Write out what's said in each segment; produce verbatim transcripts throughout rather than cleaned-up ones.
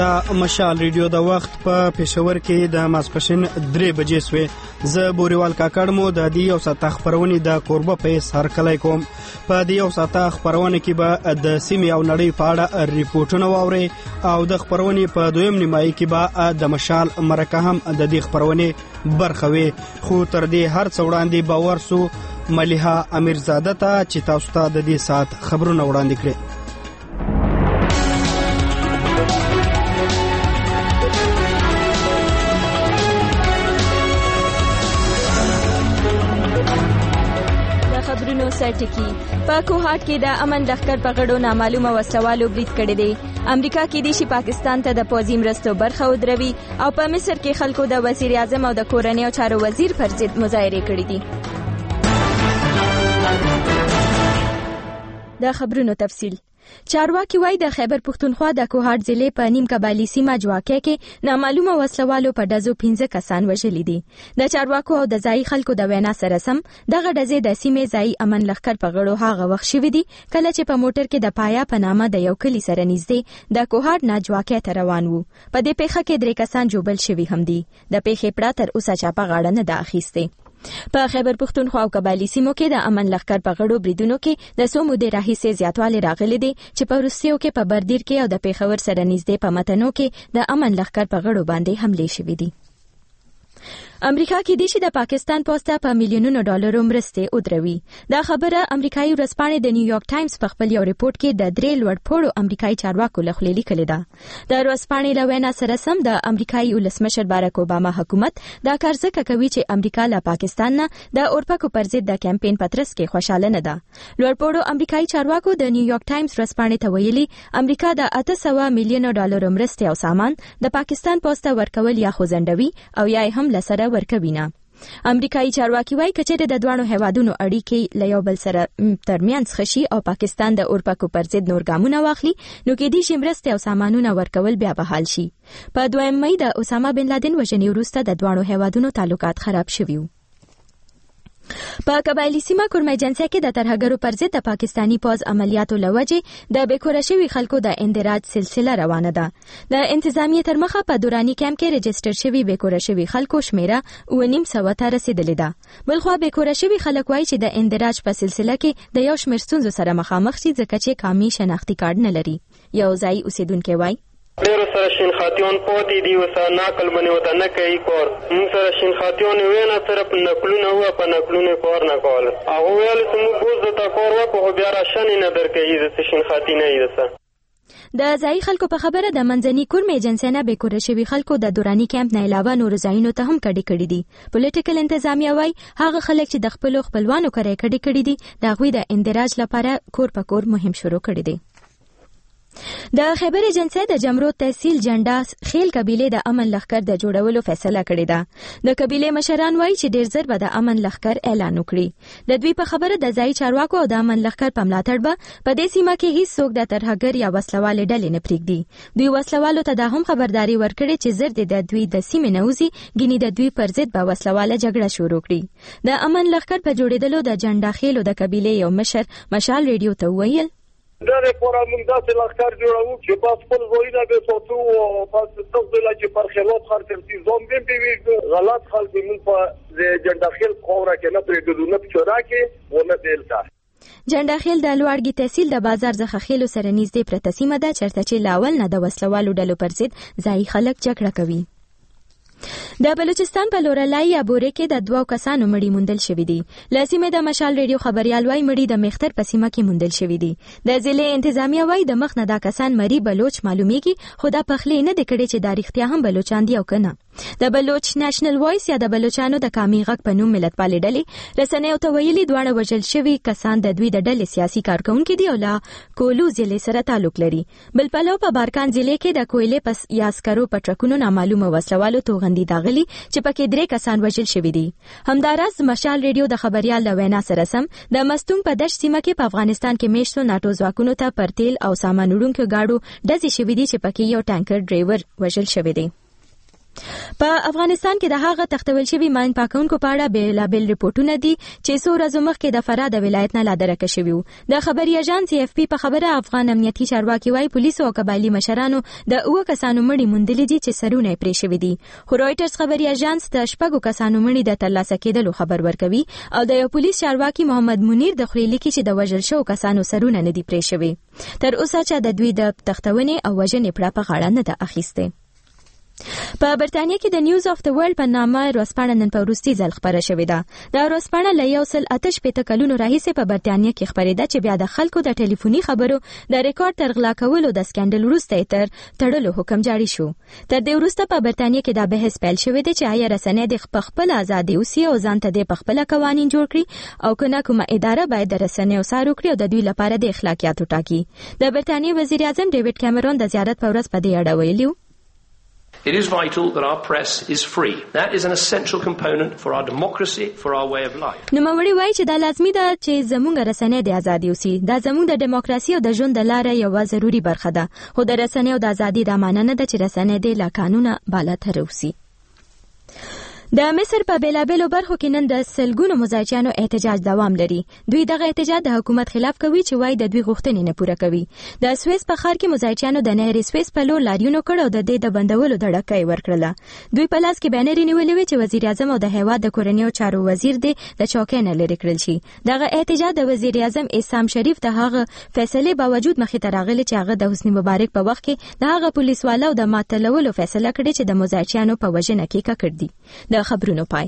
د مشال ریډیو د وخت په پېښور کې د ماسپښین درې بجې سوې. زه بوریوال کاکړ مو د دې یو ساعته خپرونې د کوربه پیس هرکلی کوم. په دې یو ساعته خپرونه کې به د سیمې او نړۍ په اړه ریپورټونه واورئ او د خپرونې په دویم نیمایي کې به د مشال مرکه هم د دې خپرونې برخه وي. خو تر دې هر څه وړاندې به ورسو ملیحه امیرزاده ته چې تاسو ته د دې ساعت خبرونه وړاندې کړي. سرټکی په کوهاټ کې د امن لښکر په غړو نامعلومه وسلوالو برید کړی دی. امریکا کې د شي پاکستان ته د پوځي مرستو برخه ودروي او په مصر کې خلکو د وزیر اعظم او د کورنیو چارو وزیر پر ضد مظاهرې کړې دي. د خبرونو تفصیل. چارواکي وایي د خیبر پښتونخوا د کوهاټ ضلع په نیم کبالي سیمه جواکه کې نامعلومه وسلوالو په ډزو پنځه کسان وژلي دي. د چارواکو او د ځایي خلکو د وینا سره سم دغه ډزې د سیمې ځایي امن لښکر په غړو هغه وخت شوي دي کله چې په موټر کې د پایا په نامه د یو کلي سره نږدې د کوهاټ نه جواکه ته روان وو. په دې پیښه کې درې کسان جوبل شوي هم دي. د پیښې پړه تر اوسه چا په غاړه نه ده اخیستې. په خیبر پښتونخوا او کبالي سیمو کې د امن لښکر په غړو بریدونو کې د څو مودې راهیسې زیاتوالی راغلی دی چې په وروستیو کې په بردیر کې او د پیښور سره نږدې په متنو کې د امن لښکر په غړو باندې حملې شوې دي. امریکا کې د شي د پاکستان پوسټه په میلیونونو ډالرو مرستې ودروي. دا خبره امریکایي ورځپاڼې د نیویارک ټایمز په خپل یو ریپورت کې د درې لوړپوړو امریکایي چارواکو له خولې لیکلې ده. د ورځپاڼې له وینا سره سم د امریکایي ولسمشر باراک اوباما حکومت دا کار ځکه کوي چې امریکا له پاکستان نه د اورپکو پر ضد د کمپاین پترس کې خوشاله نه ده. لوړپوړو امریکایي چارواکو د نیویارک ټایمز ورځپاڼې ته ویلي امریکا د اته سوه میلیونو ډالرو مرستې او سامان د پاکستان پوسټه ورکول یا خوځندوي او یا هم لسره ورکوي نه. امریکایي چارواکي وایي کچېرې د دوانو هیوادونو اړیکې له یو بل سره ترمنځ خشي او پاکستان د اورپکو پر ضد نور ګامونه واخلي نو کېدای شي مرستې او سامانونه ورکول بیا بحال شي. په دویم مۍ د اسامه بن لادن وژنې وروسته د دوانو هیوادونو تعلقات خراب شوي وو. په قبایلي سیمه کورمای جنسیا کې د ترهګرو پر ضد د پاکستانی پوځ عملیاتو لوجې د بیکوره شوي خلکو د اندراج سلسله روانه ده. د انتظامیې تر مخه په دوراني کیمپ کې رجسټر شوي بیکوره شوي خلکو شمیره اوه نیم سوه ته رسیدلې ده. بلخوا بیکوره شوي خلک وایي چې د اندراج په سلسله کې د یو شمېر ستونزو سره مخامخ دي ځکه چې قامي شناختي کارت نه لري. یو ځایي اوسیدونکی وایي ډېرو سره شین خاتیون پاتې دي اوس نقل باندې ورته نه کوي کار. موږ سره شین خاتیون وی نه صرف نقلونه وه په نقلونو کار نه کول. هغه ویل چې موږ اوس درته کار وکړو خو بیا راشنې نه درکوي داسې شین خاتي نه وي دسه. د ځایي خلکو په خبره د منځني کورم ایجنسۍ نه بیکوره شوي خلکو د دوراني کیمپ نه علاوه نورو ځایونو ته هم کډې کړي دي. پولیټیکل انتظامیه وایي هغه خلک چې د خپلو خپلوانو کره یې کډې کړي دي د هغوی د اندراج لپاره کور په کور مهم شروع کړی دی. د خیبر ایجنسۍ د جمرود تحصیل جنډا خیل قبیله د امن لښکر د جوړولو فیصله کړې ده. د قبیله مشران وایي چې ډیر زر به د امن لښکر اعلان وکړي. د دوی په خبره د ځایي چارواکو او د امن لښکر په ملاتړ به په دې سیمه کې هیڅ څوک د ترهګر یا وسلوالې ډلې نه پرېږدي. دوی وسلوالو ته دا هم خبرداري ورکړې چې زر د دوی د سیمې نه وځي ګینې د دوی پر ضد به وسلواله جګړه شروع کړي. د امن لښکر په جوړېدلو د جنډا خیلو د قبیله یو مشر مشال ریډیو ته وویل دا لپاره موږ داسې لښکر جوړوو چې په خپل ځایونه به ساتو او په ستاسو چې پر خلاف خرڅ شي زوم به به غلط خلک موږ په جنډاخیل خاوره کې نه پرېږدو نه پچورا کې ونه دلته. جنډاخیل د لوړګي تحصیل د بازار څخه خېلو سره نږدې پرته سیمه ده چېرته چې لاول نه د وسلوالو ډلو پر ضد ځایي خلک جګړه کوي. د بلوچستان په لورلای یا بورې کې د دوو کسانو مړي موندل شوي دي. له سیمې د مشال ریډیو خبریال وایي مړي د مختر په سیمه کې موندل شوي دي. د ضلع انتظامیه وایي د مخ نه دا کسان مری بلوچ معلومیږي خو دا پخلی نه دی کړی چې دا رښتیا هم بلوچان دي او که نه. د بلوچ نېشنل وایس یا د بلوچانو د قامي غږ په نوم ملتپالې ډلې رسنیو ته ویلي دواړه وژل شوي کسان د دوی د ډلې سیاسي کارکونکي دي او له کولو ضلع سره تعلق لري. بل پلو په بارکان ضلع کې د کویلې پس یا عسکرو په ټرکونو نامعلومه وسلوالو توغندي داغلي چې پکې درې کسان وژل شوي دي. همداراز مشال ریډیو د خبریال له وینا سره سم د مستونګ په دشت سیمه کې په افغانستان کې میشتو ناټو ځواکونو ته پر تیل او سامان وړونکو ګاډو ډزې شوي دي چې پکې یو ټانکر ډرایور وژل شوی دی. په افغانستان کې د هغه تختول شوی ماین پاکونکو په اړه بیلابیل ریپورتونه دي چې څو ورځې مخکې د فراه د ولایت نه لادرکه شوي وو. د خبري اژانس اف پی په خبره افغان امنیتي چارواکي وايي پولیسو او قبایلي مشرانو د اوه کسانو مړي موندلي دي چې سرونه یې پرې شوي دي. خو رویټرز خبري اژانس د شپږو کسانو مړي د ترلاسه کېدلو خبر ورکوي او د یو پولیس چارواکي محمد منیر د خوري لیکي چې د وژل شوو کسانو سرونه نه دي پرې شوي. تر اوسه چې د دوی د تختونې او وژنې پړه په غاړه نه ده اخیسته. په برتانیا کې د نیوز اف د ورلد په نامه ورځپاڼه نن په وروستي ځل خپره شوې ده. دا ورځپاڼه له یو سل اته شپېته کلونو راهیسې په برتانیا کې خپرېده چې بیا د خلکو د ټلیفوني خبرو د ریکارډ تر غلا کولو د سکندل وروسته تر تړلو حکم جاري شو. تر دې وروسته په برتانیا کې دا بحث پیل شوی دی چې آیا رسنۍ د خپل ازادي اوسي او ځان ته د خپل قوانين جوړ کړي او کنه کومه اداره باید د رسنۍ وسارو کړي او د دوی لپاره د اخلاقیاتو ټاکي. د برتانیا وزیر اعظم ډیوډ کیمرون د زیارت په ورځ په دې اړه ویلي. It is vital that our press is free. That is an essential component for our democracy, for our way of life. نوموړي وایي چې دا لازمي ده چې زموږ رسنۍ د ازادي اوسي. دا زموږ د دیموکراسي او د ژوند د لارې یوه ضروري برخه ده. خو د رسنۍ او د ازادي دا معنی نه ده چې رسنۍ د لا قانونه بالاتر اوسي. د مصر په بیلابیلو برخو کې نن د سلګونو مزایچیانو احتجاج دوام لري. دوی دغه احتجاج د حکومت خلاف کوي چې وایي د دوی غوښتنې نه پوره کوي. د سويس په ښار کې مزایچیانو د نهر سويس په لور لاریون وکړ او د دې د بندولو دړکه یې ورکړله. دوی په لاس کې بانرې نیولې وې چې وزیر اعظم او د هیواد د کورنیو چارو وزیر دی د چوکۍ نه لرې کړل شي. دغه احتجاج د وزیر اعظم اسام شریف د هغه فیصلې باوجود مخې ته راغلی چې هغه د حسنی مبارک په وخت کې د هغه پولیسوالو د ماتلولو فیصله کړې چې د مزایچیانو په وژنه کې ککړ دي. د خبرونو پای.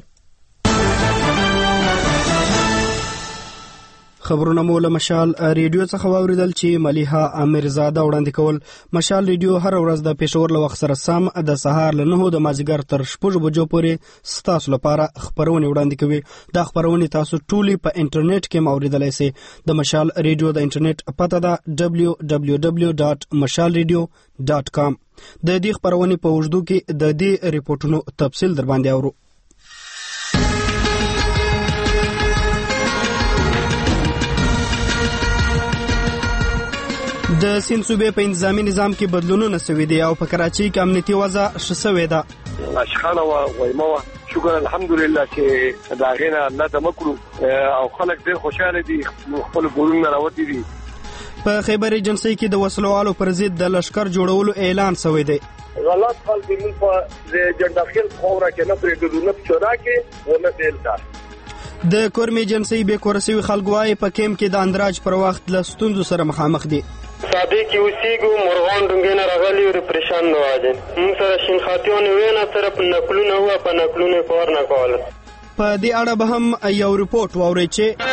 خبرونه مو له مشال ریډیو څخه واوریدل چې ملیحه امیرزاده وړاندې کول. مشال ریډیو هر ورځ د پېښور له وخت سره سم د سهار له نهو د مازدیګر تر شپږو بجو پورې ستاسو لپاره خبرونه وړاندې کوي. دا خبرونه تاسو ټولې په انټرنیټ کې موریدلای شئ. د مشال ریډیو د انټرنیټ پته ده دبلیو دبلیو دبلیو ډاټ مشال ریډیو ډاټ کام. د دې خبرونه په وژدو کې د دې ریپورتونو تفصیل در باندې اورو. د سیند صوبې په انتظامی نظام کې بدلونونه شوي دي او په کراچۍ کې امنیتي وضع ښه شوې ده. اشخانه و وایمه و شکر الحمدلله چې دا غینه الله د مکرو او خلک ډېر خوشاله دي خپل ګورونه راوتی دي. په خیبر ایجنسی کې د وسلوالو پر ضد د لشکر جوړولو اعلان شوی دی. غلط خلک موږ په جنداخیل خوره کې نه پرېږدو نه چورا کې و نه دیلتا. د کورم ایجنسی به کورسوي خلک وايي په کیم کې د اندراج پر وخت له ستونزو سره مخامخ دي. ساده کې اوسېږو مرغان ډونګې نه راغلي او پریشان نه واجن موږ سره شین خاطیان وینا سره په نقلونه هوا په نقلونه کار نه کول. په دې اړه به هم یو ریپورت واورئ چې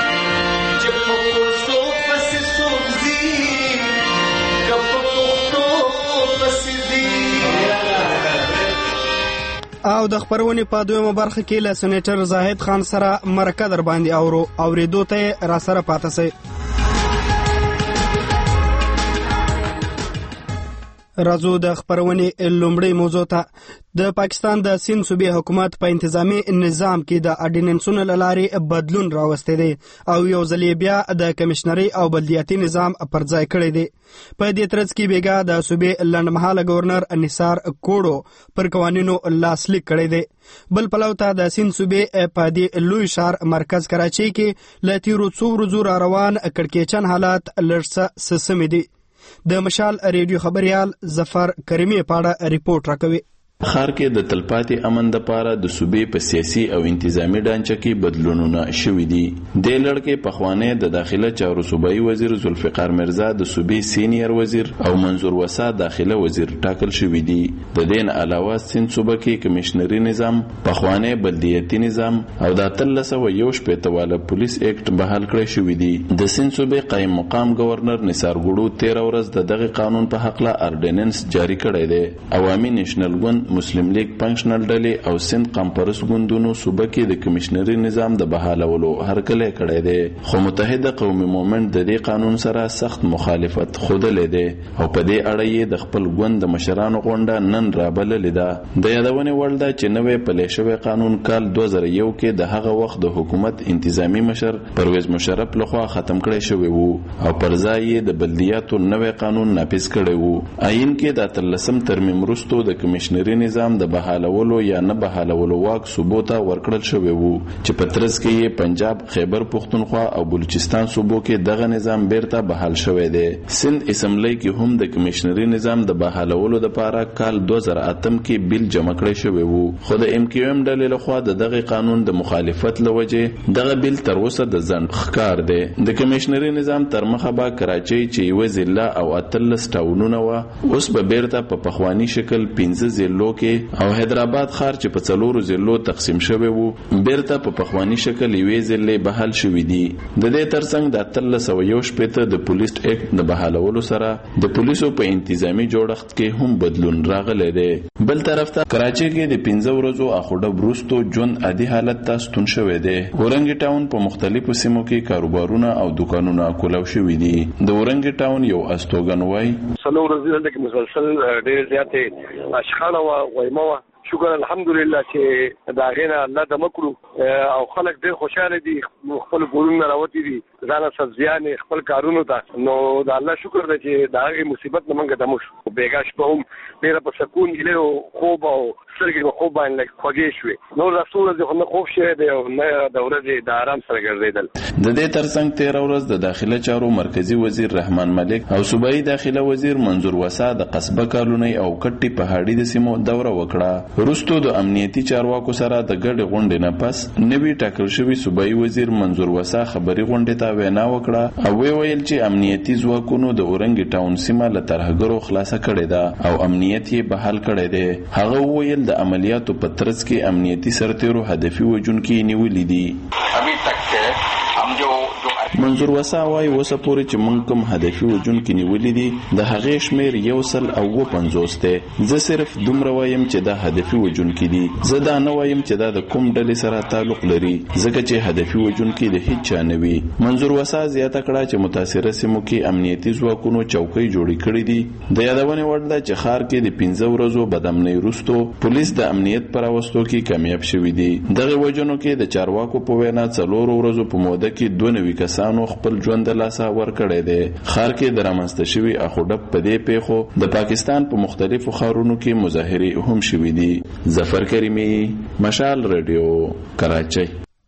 او د خبرونې په دویمه برخه کې له سېنیټر زاهد خان سره مرکه در باندې اورو اورېدو ته را سره پاته سئ. راځو د خبرونې لومړی موضوع ته. د پاکستان د سیند صوبې حکومت په انتظامی نظام کې د اډیننسونو له لارې بدلون راوستی دی او یو ځل بیا د کمشنري او بلدیاتي نظام پر ځای کړی دی. په دې ترڅ کې بیګا د صوبې لنډمهاله گورنر نثار کوړو پر قوانینو لاسلیک کړی دی. بل پلو ته د سیند صوبې په دې لوی ښار مرکز کراچۍ کې له تیرو څو ورځو را روان کړکېچن حالات لږ څه سمې دي. د مشال ریډیو خبريال ظفر کریمی پاړه ریپورت راکوي. خار کې د تلپاتې امن د پاره د صوبې په سیاسي او انتظامی ډانچه کې بدلونونه شوي دي. د لړکې پخوانی د داخله چارو صوبایي وزیر ذوالفقار مرزا د صوبې سینیئر وزیر او منظور وسا داخله وزیر ټاکل شوي دي. د دین علاوه سیند صوبه کې کمشنري نظام، پخوانی بلدیاتي نظام او د اتلس سوه یو شپېته واله پولیس ایکټ بحال کړی شوي دي. د سیند صوبې قایم مقام گورنر نثار ګوړو تیره ورځ د دغه قانون په حق له اردیننس جاری کړی دی. عوامي نېشنل ګوند، مسلم لیگ فنکشنل ډلې او سند کانفرنس ګوندونو صوبه کې د کمشنري نظام د بحالولو هرکلی کړی دی، خو متحده قومي مومنټ د دې قانون سره سخت مخالفت ښودلی دی او په دې اړه یې د خپل ګوند د مشرانو غونډه نن رابللې ده. د یادونې وړ ده چې نوی پلی شوی قانون کال دوه زره یو کې د هغه وخت د حکومت انتظامی مشر پرویز مشرف لخوا ختم کړی شوی وو او پر ځای یې د بلدیاتو نوی قانون نافذ کړی وو. آئین کې د اتلسم ترمیم وروسته د کمشنري نظام د بحالولو یا نه بحالولو واک صوبو ته ورکړل شوی وو چې په ترڅ کې یې پنجاب، خیبر پختونخوا او بلوچستان صوبو کې دغه نظام بیرته بحال شوی دی. سند اسمبلی کې هم د کمشنري نظام د بحالولو لپاره کال دوه زره اتم کې بیل جمع کړی شوی وو، خو د ایم کیو ایم ډلې لخوا د دغه قانون د مخالفت لوجې دغه بیل تر اوسه د ځنډ ښکار دی. د کمشنري نظام تر مخه به کراچۍ چې یوه ضلع او اتلس ټاونونه وه اوس به بیرته په پخواني شکل پنځه ضلعو کې او حیدرآباد ښار چې په څلورو ضلعو تقسیم شوی وو بیرته په پخواني شکل یوې ضلعې بحال شوي دي. د دې ترڅنګ د اتلس سوه یو شپېته د پولیس اکټ د بحالولو سره د پولیسو په انتظامی جوړښت کې هم بدلون راغلی دی. بل طرف ته کراچۍ کې د پنځه ورځو اخوډه وروستو ژوند عادي حالت ته ستون شوی دی. اورنګ ټاون په مختلفو سیمو کې کاروبارونه او دکانونه کولاو شوي دي. د اورنګ ټاون یو استوګن وای څلور ورځې دلته مسلسل ډېر زیاتې اشخاص او وایمه شکر الحمدلله چې دا غینا الله د مکرو او خلک ډېر خوشاله دي، خپل ګورونه راوتی دي ځان سبزیان خپل کارونو ته. نو دا الله شکر دی چې دا هغه مصیبت نه منګه دمو شو. بیګاش په هم ډېر په سکون کې له خوب او سترګې په خوب باندې خوږې شوې. نو رسول الله خو خوب شه دی او نه د ورځې د آرام سره ګرځیدل. د دې ترڅنګ تیر ورځ د داخله چارو مرکزی وزیر رحمان ملک او صوبایي داخله وزیر منظور وسا د قصبه کالونی او کټي پهاړي د سیمو دوره وکړه. وروسته د امنیتي چارواکو سره د ګډ غونډې نه پس نوی ټاکل شوی صوبایي وزیر منظور وسا خبري غونډې ته وینا وکړه او وی ویل چې امنیتي ځواکونو د اورنګ ټاون سیمه له ترهګرو خلاصه کړې ده او امنیت یې بحال کړی دی. هغه ویل د عملیاتو په ترڅ کې امنیتي سرتیرو هدفي وژونکي نیولي دي. ابھی تک ہم جو منظور وسا وايي اوسه پورې چې موږ کوم هدفي وژونکي نیولي دي د هغې شمېر یو سل او اووه پنځوس دی. زه صرف دومره وایم چې دا هدفي وژونکي دي، زه دا نه وایم چې دا د کوم ډلې سره تعلق لري ځکه چې هدفي وژونکي د هیڅ چا نه وي. منظور وسا زیاته کړه چې متاثره سیمو کې امنیتي ځواکونو چوکۍ جوړې کړې دي. د یادونې وړ ده چې ښار کې د پنځه ورځو بدامنۍ وروستو پولیس د امنیت په راوستو کې کامیاب شوي دي. دغه وجنو کې د چارواکو په وینا څلورو ورځو په موده کې دوه نوي کسانو خپل ژوند د لاسه ورکړی دی. ښار کې د رامنځته شوي اخوډب په دې پیښو د پاکستان په مختلفو ښارونو کې مظاهرې هم شوي دي. ظفر کریمي، مشال رادیو، کراچۍ.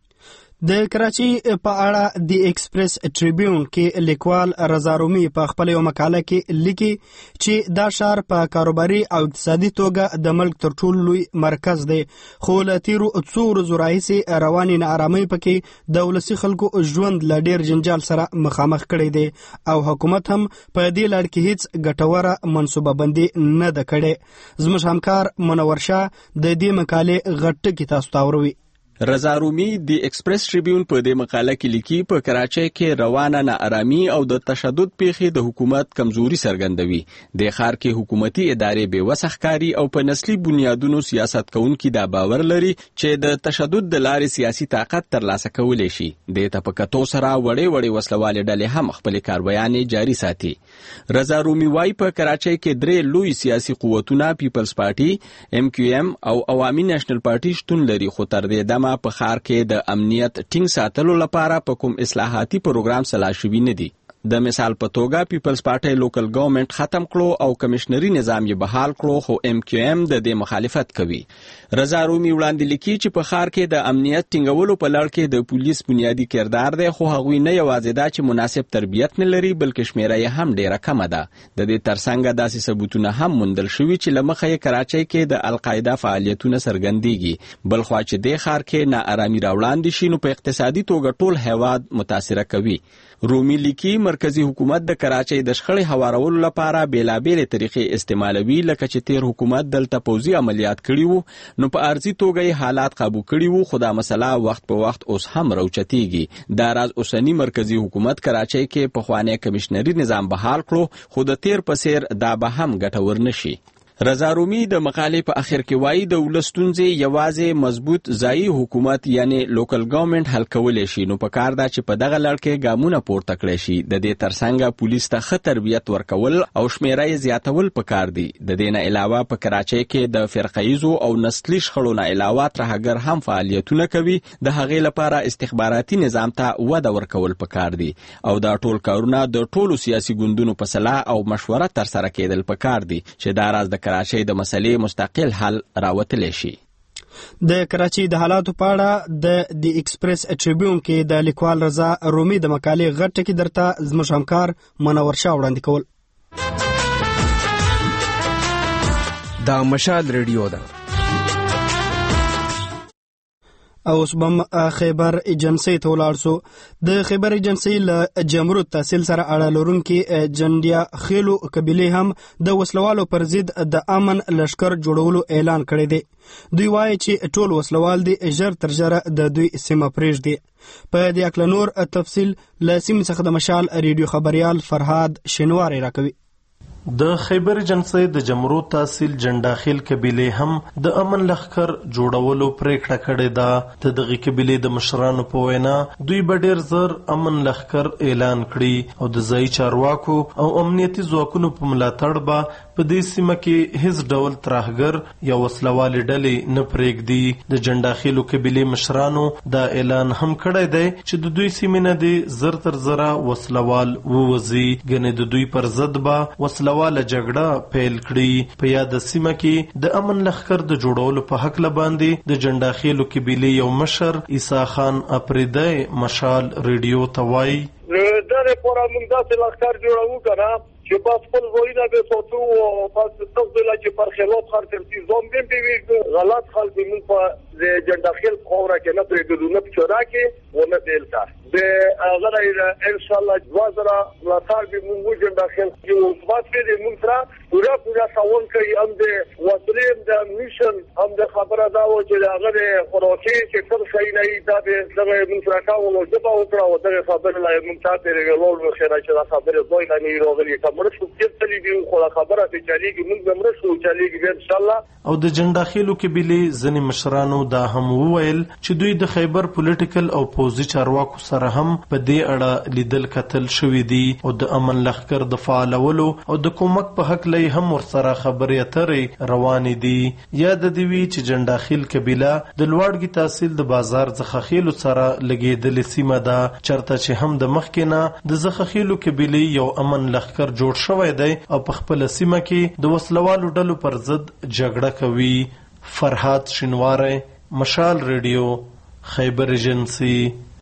د کراچۍ په اړه د ایکسپریس ټریبیون کې لیکوال رضا رومي په خپل یو مقاله کې لیکي چې دا ښار په کاروباري او اقتصادي توګه د ملک تر ټولو لوی مرکز دی، خو له تیرو څو ورځو راهیسې روانې ناارامۍ پکې د ولسي خلکو ژوند له ډېر جنجال سره مخامخ کړی دی او حکومت هم په دې لړ کې هیڅ ګټوره منصوبه بندي نه ده کړې. زموږ همکار منور شاه د دې مقالې غټ ټکي تاسو ته وروي. رضا رومي د ایکسپریس ټریبیون په دې مقاله کې لیکي په کراچۍ کې روانه ناارامي او د تشدد پیښې د حکومت کمزوري څرګندوي. د ښار کې حکومتي ادارې بې وسه ښکاري او په نسلي بنیادونو سیاست کوونکي دا باور لري چې د تشدد د لارې سیاسي طاقت ترلاسه کولی شي. دې ته په کتو سره وړې وړې وسلوالې ډلې هم خپلې کارویانې جاري ساتي. رضا رومي وايي په کراچۍ کې درې لوی سیاسي قوتونه پیپلز پارټي، ایم کیو ایم او عوامي نیشنل پارټي شتون لري، خو تر دې دمه په ښار کې د امنیت ټینګ ساتلو لپاره په کوم اصلاحاتي پروګرام سلا شوي نه دي. د مثال په توګه پیپلز پارټي لوکل ګورنمنت ختم کړو او کمشنري نظام یې بحال کړو، خو ایم کیو ایم د دې مخالفت کوي. رضا رومي وړاندې لیکي چې په ښار کې د امنیت ټینګولو په لړ کې د پولیس بنیادی کردار دی، خو هغوی نه یوازې دا چې مناسب تربیت نه لري بلکې شمیره یې هم ډیره کمه ده. د دې ترڅنګ داسې ثبوتونه هم موندل شوي چې له مخه یې کراچۍ کې د القاعده فعالیتونه څرګندېږي. بل خوا چې دې ښار کې ناارامي راوړاندې شي نو په اقتصادي توګه ټول هیواد متاثره کوي. رومي لیکي مرکزی حکومت د کراچۍ د شخړې هوارولو لپاره بیلابېلې طریقې استعمالوي، لکه چې تیر حکومت دلته پوځي عملیات کړي وو نو په عارضي توګه یې حالات قابو کړي وو، خو دا مسله وخت په وخت اوس هم راوچتېږي. دا راز اوسني مرکزی حکومت کراچۍ کې پخوانی کمشنري نظام بحال کړو، خو د تیر په څیر دا به هم ګټور نشي. رضا رومي د مقالې په اخر کې وایي د ولس ستونزې یوازې مضبوط ځایي حکومت یعنی لوکل ګورنمنت حل کولی شي، نو پکار ده چې په دغه لړ کې ګامونه پورته کړی شي. د دې ترڅنګ پولیس ته ښه تربیت ورکول او شمیره یې زیاتول پکار دي. د دې نه علاوه په کراچۍ کې د فرقهیزو او نسلي شخړو نه علاوه ترهګر هم فعالیتونه کوي. د هغې لپاره استخباراتي نظام ته وده ورکول پکار دي او دا ټول کارونه د ټولو سیاسي ګوندونو په سلا او مشوره ترسره کېدل پکار دي چې دا راز د کراچۍ د مسلې مستقل حل راوتلی شي. د کراچۍ د حالاتو په اړه د دی ایکسپریس ټریبیون کې د لیکوال رضا رومي د مقالې غټ ټکی درته زموږ همکار منور شاه وړاندې کول. دا مشال ریډیو ده. اوس بم خیبر ایجنسی ته ولاړ سو. د خیبر ایجنسی له جمرود تحصیل سره اړه لرونکي جنډیا خېلو قبیلې هم د وسلوالو پر ضد د امن لشکر جوړولو اعلان کړی دی. دوی وایي چې ټول وسلوال دي ژر تر ژره د دوی سیمه پرېږدي. په دې اړه نور تفصیل له سیمې څخه د مشال ریډیو خبريال فرهاد شینواری راکوي. د خیبر ایجنسی د جمرود تحصیل جنډاخیل قبیلې هم د امن لښکر جوړولو پریکړه کړې ده. د دغه قبیلې د مشرانو په وینا دوی به ډېر زر امن لښکر اعلان کړي او د ځایي چارواکو او امنیتي ځواکونو په ملاتړ به په دې سیمه کې هیڅ ډول ترهګر یا وسلوالې ډلې نه پرېږدي. د جنډاخیلو قبیلې مشرانو دا اعلان هم کړی دی چې د دوی سیمې نه دې زر تر زره وسلوال ووځي. ګنې د دوی پر ضد به وسله واله جګړه پیل کړي. په یاد سیمه کې د امن لښکر د جوړولو په حق لباندې د جنډاخیلو قبیلې یو مشر عیسی خان اپریدی مشال ریډیو ته وایي دا لپاره موږ داسې لښکر جوړوو کنه چې په خپل ځایونه به ساتو او په ستاسو لا چې پر خلاف خرڅي زوم دې پیوي غلط خلک موږ په جنډاخیل خوره کې نه پرېږدو نه چورا کې ونه دلته د هغه ان شاء الله جوازره لا تار به موږ جنډاخیل یو ثبات دې موږ سره پورا پورا ساون کوي هم د وسلې د میشن هم د خبره دا و چې هغه خوراکي چې څه شي نه دا د دغه موږ سره کاوه او جبا او تر او دغه خبره لا موږ ته ریګولول خیره چې دا خبره دوی نه راغلي کومه شو چې تللی دی خو خبره ته چلیږي موږ زمره شو چلیږي ان شاء الله. او د جنډاخیلو قبیلې ځنې مشرانو دا هم وویل چې دوی د خیبر پولیټیکل او پوزي چارواکو سره هم په دې اړه لیدل کتل شوې دي او د امن لښکر د فعالولو او د کومک په حق لای هم ورسره خبرې اترې روانې دي. یاد دی وی چې جنډاخیل قبیله د لوړګي تحصیل د بازار زخخیلو سره لګېدلې سیمه ده چرته چې هم د مخکې نه د زخخیلو قبیلې یو امن لښکر جوړ شوی دی او په خپل سیمه کې د وسلوالو ډلو پر ضد جګړه کوي. فرهاد شینواری مشال ریډیو خیبر ایجنسی.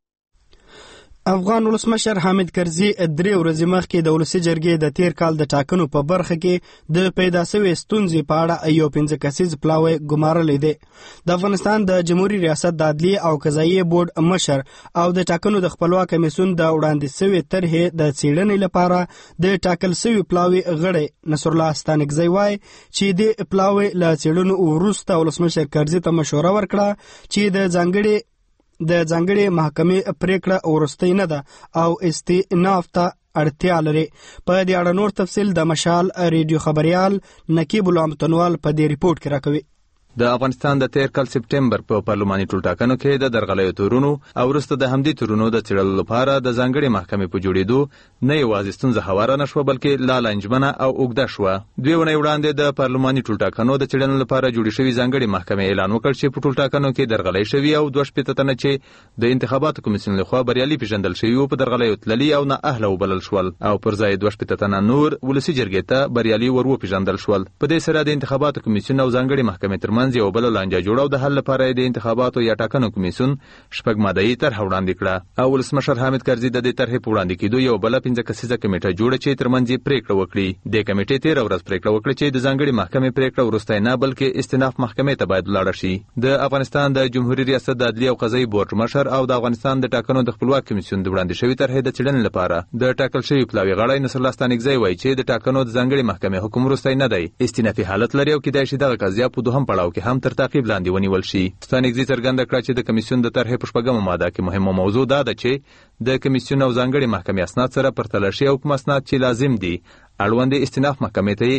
افغان ولسمشر حامد کرزي درې ورځې مخکې د ولسي جرګې د تیر کال د ټاکنو په برخه کې د پیدا شوې ستونزې په اړه یو پنځه کسیز پلاوی ګمارلی دی. د افغانستان د جمهوریت ریاست د عدلیې او قضایي بورډ مشر او د ټاکنو د خپلواک کمیسیون د وړاندې شوې طرحې د څېړنې لپاره د ټاکل شوي پلاوی غړی نصرالله ستانکزی وایي چې د پلاوی له څېړنو وروسته ولسمشر کرزي ته مشوره ورکړه چې د ځانګړي د ځانګړي محکمې پریکړه ورستۍ نه ده او استئناف ته اړتیا لري. په دې اړه نور تفصیل د مشال ریډیو خبريال نقیب الامتنوال په دې ریپورت کې راکوي. د افغانستان د تیر کال سپټمبر په پارلماني ټولټاکنو کې د درغلیو تورونو او وروسته د همدې تورونو د څېړلو لپاره د ځانګړې محکمې په جوړېدو نه یوازې ستونزه هواره نه شوه بلکې لا لنجمنه او اوږده شوه. دوې اونۍ وړاندې د پارلماني ټولټاکنو د څېړنې لپاره جوړې شوې ځانګړې محکمې اعلان وکړ چې په ټولټاکنو کې درغلۍ شوي او دوه شپېته تنه چې د انتخاباتو کمیسیون لخوا بریالي پېژندل شوي وو په درغلیو تللي او نااهله وبلل شول او پر ځای دوه شپېته تنه نور ولسي جرګې ته بریالي ور وپېژندل شول. په دې سره د انتخاباتو کمیسیون او ځانګړې محکمې ترمنځ یو بله لانجه جوړو د حل لپاره د انتخاباتو یا ټاکنو کمیسیون شپږ ماده‌ای طرح وړاندې کړه او ولسمشر حامد کرزي د دې طرحې په وړاندې کېدو یو بله پنځه کسیزه کمیټه جوړه چې ترمنځ یې پریکړه وکړي. دې کمیټې تېره ورځ پریکړه وکړه چې د ځانګړې محکمې پریکړه وروستی نه بلکې استئناف محکمې ته باید ولاړه شي. د افغانستان د جمهوریت ریاست د عدلیې او قضایي بورډ مشر او د افغانستان د ټاکنو د خپلواک کمیسیون د وړاندې شوي طرحې د څېړنې لپاره د ټاکل شوي پلاوي غړی نصرالله ستانکزی وایي چې د ټاکنو د ځانګړې محکمې حکم وروستی نه دی، استئنافي حالت لري او کېدای شي دغه قضیه په دوهم پړاو کې هم تر تعقیب لاندې ونیول شي. ستانکزي څرګنده کړه چې د کمیسیون د طرحې په شپږمه ماده کې مهمه موضوع دا ده چې د کمیسیون او ځانګړې محکمې اسناد سره پرتله شي او کوم اسناد چې لازم دي اړوند استئناف محکمې ته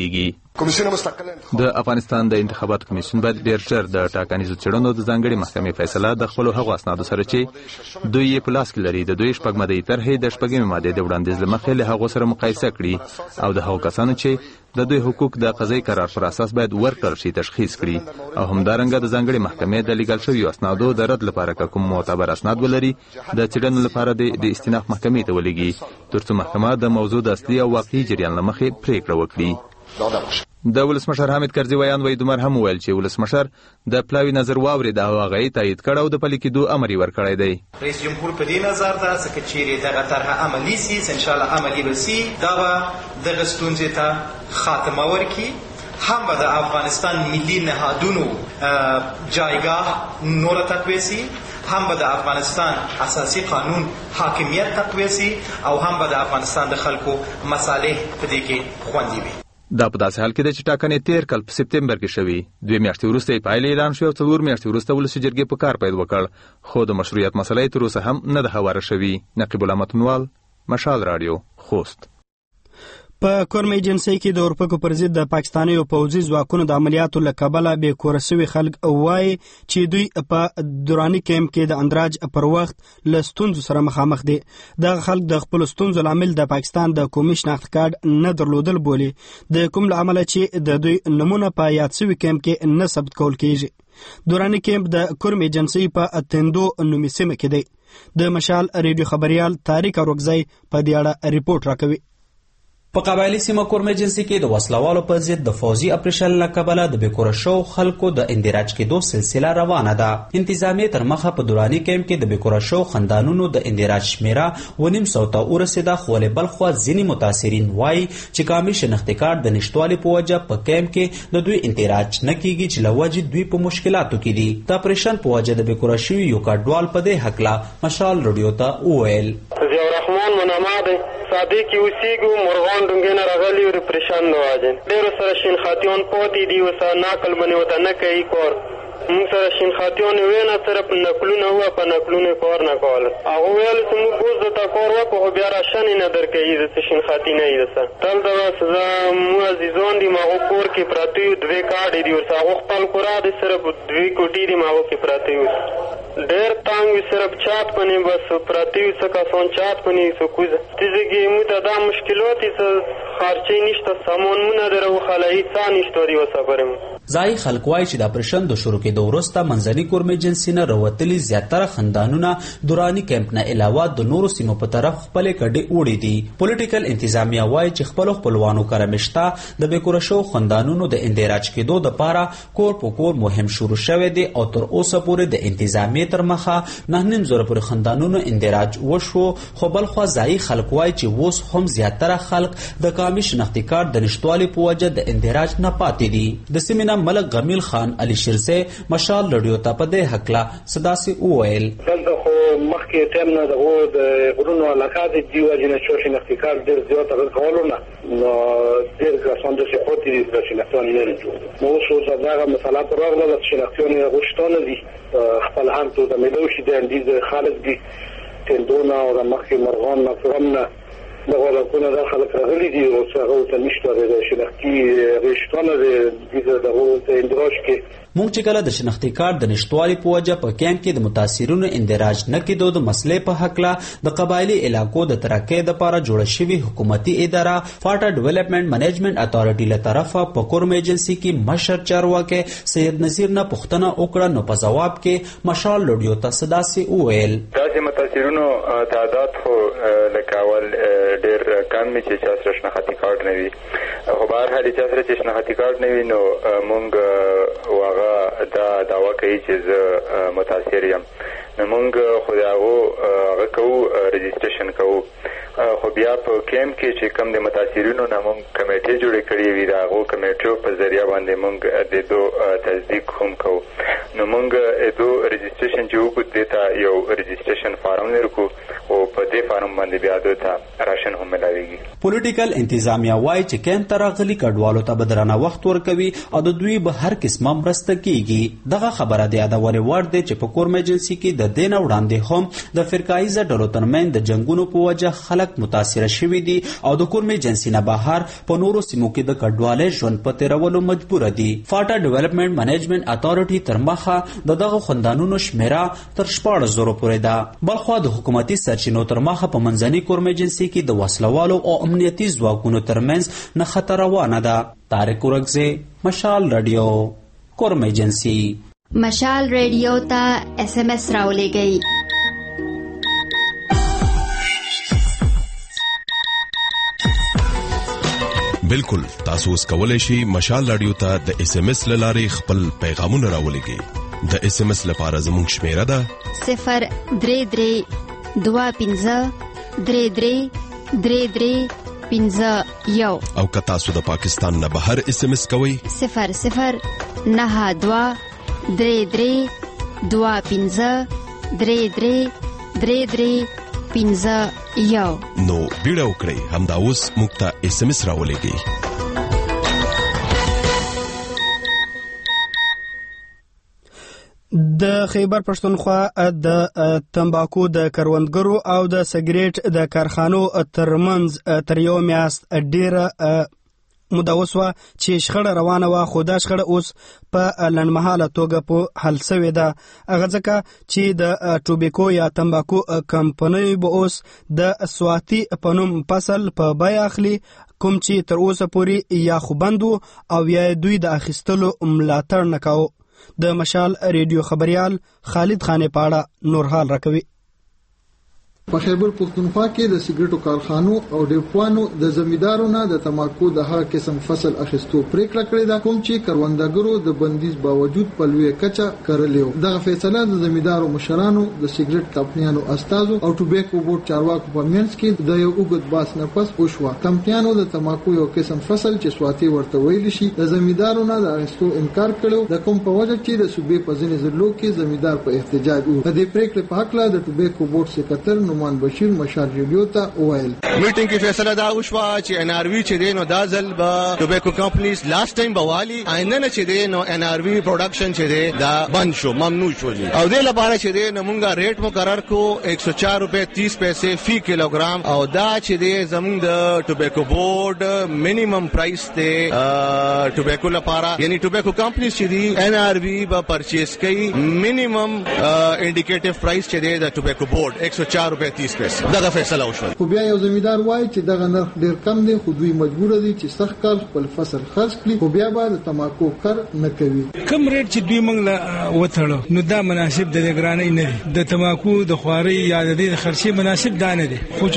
ولیږي. د افغانستان د انتخاباتو کمیسیون باید ډېر ژر د ټاکنیزو څېړنو د ځانګړې محکمې فیصله د خپلو هغو اسنادو سره چې دوی یې په لاس کې لري د دوی شپږ ماده‌ای طرحې د شپږمې مادې د وړاندیز له مخې له هغو سره مقایسه کړي او د هغو کسانو چې د دوی حقوق د قضایي قرار پر اساس باید ورکړل شي تشخیص کړي او همدارنګه د ځانګړې محکمې د لیږل شویو اسنادو د رد لپاره که کوم معتبر اسناد ولري د څېړنې لپاره د استئناف محکمې ته ولېږي تر څو محکمه د موضوع د اصلي او واقعي جریان له مخې پریکړه وکړي. د ولسمشر حامد کرزي ویان وایي دومره هم وویل چې ولسمشر د پلاوي نظر واورېد او هغه یې تایید کړ او د پلي کېدو امر یې ورکړی دی. رئیس جمهور په دې نظر ده ځکه چیرې دغه طرحه عملي سي انشاءالله عملي به سي دا به دغه ستونزې ته خاتمه ورکړي، هم به د افغانستان ملي نهادونو جایگاه نور تقویه سي، هم به د افغانستان اساسي قانون حاکمیت تقویه سي او هم به د افغانستان د خلکو مصالح په دې کې خوندي وي. دا په داسې حال کې ده چې ټاکنې تیر کال په سپتمبر کې شوي. دوې میاشتې وروسته یې پایلې اعلان شوې او څلور میاشتې وروسته ولسي جرګې په کار پیل وکړ، خو د مشروعیت مسله یې تر اوسه هم نه ده هواره شوې. نقیب الله متنوال، مشال رادیو، خوست. په کورم ایجنسي کې د اورپکو پر ضد د پاکستاني پوځي ځواکونو د عملیاتو له کبله بې کوره شوي خلک وایي چې دوی په دوراني کیمپ کې د اندراج پر وخت له ستونزو سره مخامخ دي. دغه خلک د خپلو ستونزو لامل د پاکستان د قومي شناخت کارت نه درلودل بولي، د کوم له امله چې د دوی نمونه په یاد شوي کیمپ کې نه ثبت کول کیږي. دوراني کیمپ د کورم ایجنسي په تندو نومي سیمه کې دی. د مشال ریډیو خبريال طارق اورغزی په دې اړه ریپورت راکوي. په قبایلی سیمه کورم ایجنسي کې د وسلوالو په ضد د فوزي اپریشن له کبله د بیکوره شو خلکو د اندراج کېدو سلسله روانه ده. انتظامیه تر مخه په دوراني کیمپ کې د بیکوره شو خاندانونو د اندراج شمیره و نیم سو ته ورسېده، خو له بل خوا ځینې متاثرین وایي چې قامي شناختي کارت د نشتوالي په وجه په کیمپ کې د دوی اندراج نه کیږي چې له وجې دوی په مشکلاتو کې دي. د اپریشن په وجه د بیکوره شوي یو کډوال په دې هکله مشال رادیو ته وویل: ضیاء الرحمن منما دی ساده کې اوسېږو، مرغان ډونګې نه راغلي او پریشان نه واجن ډېرو سره شین خاتیون پاتې دي اوسه ناقل باندې وته نه کوي کار. موږ سره شین خاتیون وینا صرف نقلونه هوا په نقلونه کار نه کول. هغه ویل چې موږ اوس د تا کار وکړو خو بیا راشنې نه درکوي د شین خاتی نه یې دسه تل د سزا مو عزیزان دي ماغو کور کې پراته یو دوی کاډې دي ورسه هغه خپل کورا دي صرف دوی کوټې دي ماغو کې پراته یو ډېر تانګ وي صرف چات پنې بس پراته یو څه کسان چات پنې سو کوزه تیزګي مو ته دا مشکلات یې خارچې نشته سامان مونږ درو خلای څا نشته دی وسابرم. ځای خلک وایي چې د اپریشن د شروع کېدو وروسته منځني کورم ایجنسي نه راوتلي زیاتره خاندانونه دوراني کیمپ نه علاوه د نورو سیمو په طرف خپلې کډې وړي دي. پولیټیکل انتظامیه وایي چې خپلو خپلوانو کره مشته د بیکوره شو خاندانونو د اندراج کېدو دپاره کور په کور مهم شروع شوی دی او تر اوسه پورې د انتظامیې تر مخه نه نیم زره پورې خاندانونو اندراج وشو، خو بل خوا ځایي خلک وایي چې اوس هم زیاتره خلک د قامي شناختي کارت د نشتوالي په وجه د اندراج نه پاتې دي. د سیمې نه ملک غمیل خان علي شیرزی مشال رادیو ته په دې هکله صداسې وویل: دلته خو مخکې ټایم نه دغه د غرونو علاقه د دې وجې نه چې شناختي کارت ډېر زیات اغېز کولو نه نو ډېر کسان داسې پاتې دي چې شناختیان یې لري. نو اوس اوس دغه مسله پر راغله چې شناختیان یې غوښتنه دي خپل هم ته د ملو شي د اندیز خالق دي تندونه او د مخکې مرغان مفرمنه دغه لکونه د خلک راغلي دي او څه هغه ته نشته د شناختي غوښتنه د دغه اندراج کې. مونږ چې کله د شناختي کارت د نشتوالي په وجه په کیمپ کې د متاثرینو اندراج نه کېدو د مسلې په هکله د قبایلی علاقو د ترقۍ دپاره جوړه شوې حکومتي اداره فاټا ډیولپمنټ منیجمنټ اتارټي له طرفه په کورم ایجنسي کې مشر چارواکي سید نذیر نه پوښتنه وکړه، نو په ځواب کې مشال رادیو ته صداسې وویل: داسې متاثرینو تعداد خو لکه اول ډېر کم وي چې چا سره شناختي کارت نه وي، خو به هر حال چا سره چې شناختي کارت نه وي نو موږ هغه دا دعوه کوي چې زه متاثر یم، نو موږ خو د هغو هغه کوو رجسټریشن کوو، خو بیا په کیمپ کې چې کوم د متاثرینو نه موږ کمیټې جوړې کړې وي د هغو کمیټو په ذریعه باندې موږ د دو تصدیق هم کوو. نو موږ دو رجسټریشن چې وکړو دې ته یو رجسټریشن فارم ورکو او په دې فارم باندې بیا دو ته راشن هم ملاویږي. پولیټیکل انتظامیه وایي چې کیمپ ته راغلي کډوالو ته به درانه وخت ورکوي او د دوی به هر قسمه مرسته کیږي. دغه خبره د یادونې وړ دی چې په کورم ایجنسي کې د دې نه وړاندې هم د فرقایزه ډلو ترمنځ د جنګونو په وجه خلک متاثره شوي دي او د کورم ایجنسي نه بهر په نورو سیمو کې د کډوالۍ ژوند په تیرولو مجبوره دي. فاټا ډیولپمنټ منیجمنټ اتارټي تر مخه د دغه خاندانونو شمیره تر شپاړس زرو پورې ده. بلخوا د حکومتي سرچینو تر مخه په منځني کورم ایجنسي کې د وسلوالو او امنیتي ځواکونو ترمنځ نښته روانه ده. طارق اورغزی، مشال رادیو، کورم ایجنسي. مشال رادیو ته اس ام اس راولېږئ. بالکل تاسو اوس کولای شئ مشال رادیو ته د اس ام اس لارې خپل پیغامونه راولېږئ. د اس ام اس لپاره زموږ شمیره ده صفر درې درې دوه پنځه درې درې درې درې پنځه یو. او که تاسو د پاکستان نه بهر اس ام اس کوئ صفر صفر نه دوه درې درې دوه پنځه درې درې درې درې پنځه یو. نو بیړه وکړئ همدا اوس موږ ته اس ام اس راولېږئ. د خیبر پښتونخوا د تمباکو د کروندګرو او د سګریټ د کارخانو ترمنځ تر یو میاشت ډیره مدوسوه چې شخړه روانه وه، خو دا شخړه اوس په لنډمهاله توګه په حل سوې ده. هغه ځکه چې د ټوبیکو یا تمباکو کمپنۍ به اوس د سواتي په نوم فصل په بیه اخلي، کوم چې تر اوسه پورې یا خو بند و او یا دوی د اخیستلو ملاتړ نه کاوه. د مشال ریډیو خبريال خالد خان پاړه نور حال راکوي. په خیبر پښتونخوا کې د سګریټو کارخانو او ډیپوانو د زمیدارو نه د تماکو د هغه قسم فصل اخیستو پریکړه کړې ده کوم چې کروندګرو د بندیز باوجود په لوی کچه کړلې و. دغه فیصله د زمیدارو مشرانو، د سګریټ کمپنیانو استازو او ټوبیکو بورډ چارواکو په منځ کې د یو اوږد بحث نه پس وشوه. کمپنیانو د تماکو یو قسم فصل چې سواتي ورته ویل شي د زمیدارو نه د اخیستو انکار کړو، د کوم په وجه چې د صوبې په ځینې ضلعو کې زمیدار په احتجاج وو. د دې پریکړې په حق لا د ټوبیکو بورډ سکرټر نومان بشیر مشال ریډیو ته وویل میټینګ کې فیصله دا وشوه چې ان آر وی چې دی نو دا ځل به ټوبیکو کمپنیز لاست ټایم بوالي آینده نه چې دی نو ان آر وی پروډکشن چې دی دا بند شو، ممنوع شو دي. او دې لپاره چې دی نو مونږه ریټ مقرر کو ایک سو چار روپے تیس پیسې فی کیلوګرام، او دا چې دی زموږ د ټوبیکو بورډ مینیمم پرایس دی ټوبیکو لپاره، یعنی ټوبیکو کمپنیز چې دی ان آر وی به پرچیز کوي مینیمم انډیکیټیو پرایس چې دی د ټوبیکو بورډ ایک سو چار روپے تیس پیسې. دغه فیصله وشو. خو بیا یو زمیدار وایي چې دغه نرخ ډیر کم دی، خو دوی مجبور دي چې سخت کال خپل فصل خرڅ کړي، خو بیا به د تماکو کار نه کوي. کم ریټ چې دوی موږ له وټړو نو دا مناسب د ګرانۍ نه دی، د تماکو د خواري یا د دې خرچې مناسب دا نه دی. خو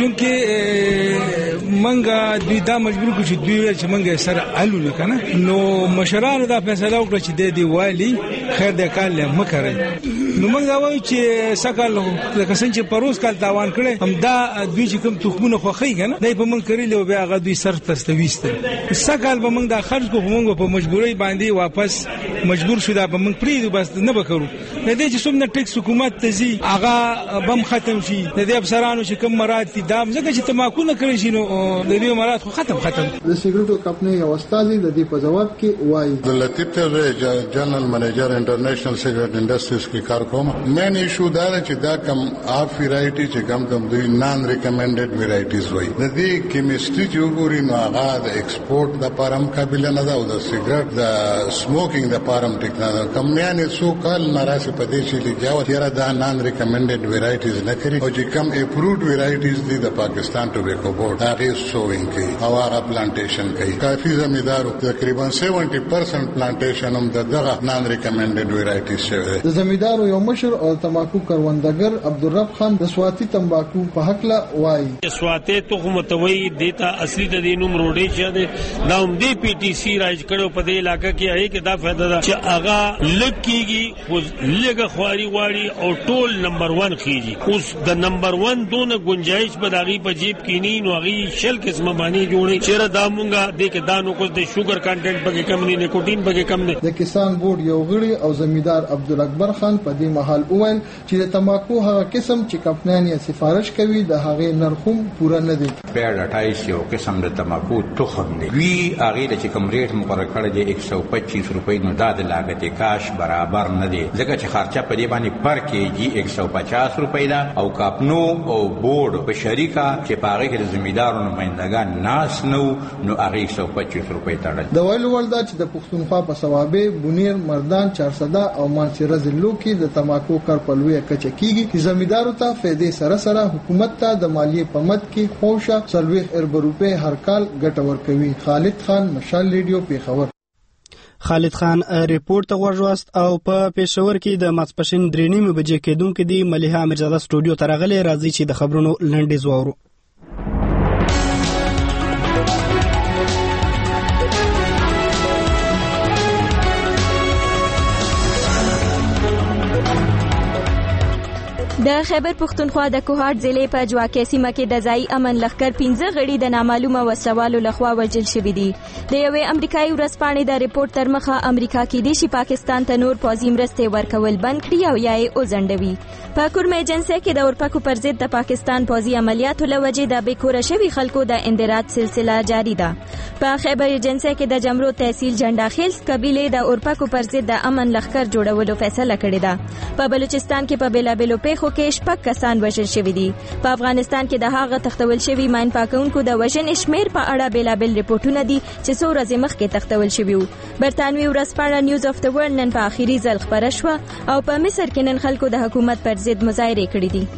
چونکې موږ دوی دا مجبور کړو چې دوی چې موږ سره حل وکړو، نو مشرانو دا فیصله وکړه چې د دې والی خیر د کال له مکرې. نو موږ دا وایو چې سکل لکه څنګه چې پروس کال تاوان کړي هم دا دوی چې کوم تخمونه خوخی کنه دای په من کړی له بیا غا دوی صرف تستويسته سکل به موږ د خرج کو موږ په مجبورۍ باندې واپس مجبور شو دا به موږ پریدو بس نه وکړو. د دې چې څومره ټیکس حکومت ته زی هغه بم ختم شي، د دې افسرانو چې کوم مراد دي دا ځکه چې تماکو نه کړی شي نو د دې مراد خو ختم ختم. د سګریټو کمپنۍ یو استاد د دې په جواب کې وایي د لطیف ته جنرال منیجر انټرنیشنل سګریټ انډستریز کې کار کوم. مین ایشو دا چې دا کم اف ویرایټي چې کم کم دوی نان ریکمندډ ویرایټیز وایي، د دې کیمستري چې وګوري نو هغه د ایکسپورټ د پارم قابل نه ده او د سګریټ د سموکینګ د پارم ټیکنالوژي کمپنیانه سو کال ناراسه پدې چې لګیاو تیرا دا نان ریکمندډ ویرایټیز نه کړی او چې کم اپروډ ویرایټیز دي د پاکستان ټوبیکو بورډ هغه سوینګ کوي او هغه پلانټیشن کوي. کافي زمیدارو تقریبا سیونټي پرسنټ پلانټیشن هم دغه نان ریکمندډ ویرایټیز شوی. د زمیدارو یو مشر او تماکو کروندګر عبدالرب خان د سواتی تمباکو په حق لا وایي سواته تخم توي دیتا اصلي د دینوم روډي چې د نوم دی پی ټی سی راج کړو په دې علاقې کې هي کې دا فائدہ ده چې اغا لکېږي خو لګه خواري واړي او ټول نمبر ون کیږي. اوس د نمبر ون دونه گنجائش بداغي په جیب کې نه نو غي شل قسمه باندې جوړي چیرې دا مونږه د کې دانو کو د شوګر کانټینټ پکې کم نه نیکوټین پکې کم نه. د کسان بورډ یو غړي او زمیدار عبدالاکبر خان په دې محل اویل چې د تماکو هغه قسم چې کمپنۍ یې سفارش کوي د هغه نرخوم پورا نه دي. بیړ اٹھائیس یو قسم د تماکو تخم دی وی هغه د کوم ریټ مقرر کړی دی ایک سو پچیس روپۍ نو دا د لاګت کاش برابر نه دی ځکه چې خرچه په دې باندې پر کېجی ایک سو پچاس روپۍ دا او کاپنو او بورډ په شریکا چې پاره کې د زمیدارو نمائندگان ناس نو نو هغه ایک سو پچیس روپۍ تړل. د ویلو ولدا چې د پښتونخوا په ثوابه بونیر مردان چارسده او مانسره ضلعو کې د تماکو کار په لوی کچه کیږي چې زمیدارو ته فائدې سره سره حکومت ته د مالیې په مد کې خوشا سلويخ ارب روپے هر کال ګټه ورکوي. خالد خان مشال ریډیو پیښور. خالد خان ریپورت ته ورجوست او په پېښور کې د ماسپښین درې نیمې بجې کېدونکې دی مليحه امیرزاده سټوډیو ته راغلې. راځي چې د خبرونو لنډیز واورو. د خیبر پښتونخوا د کوهاټ ضلع په جواکې سیمه کې د ځایي امن لښکر پنځه غړي د نامعلومه وسلوالو لخوا وژل شوي دي. د یوې امریکایي ورځپاڼې د ریپورت تر مخه امریکا کېدای شي پاکستان ته نور پوځي مرستې ورکول بند کړي او یا یې وځنډوي. په کورم ایجنسۍ کې د اورپکو پر ضد د پاکستان پوځي عملیاتو له وجې د بېکوره شوي خلکو د اندراج سلسله جاري ده. په خیبر ایجنسۍ کې د جمرو تحصیل جنډاخیل قبیلې د اورپکو پر ضد د امن لښکر جوړولو فیصله کړې ده. په بلوچستان کې په بېلابېلو پیښو کې شپږ کسان وژل شوي دي. په افغانستان کې د هغه تختول شوي ماین پاکونکو د وژنې شمېر په اړه بېلابېل ریپورټونه دي چې څو ورځې مخکې تختول شوي وو. برتانوي ورځپاڼه نیوز اف د ورلډ نن په آخري ځل خپره شوه او په مصر کې نن خلکو د حکومت پر ضد مظاهرې کړې دي.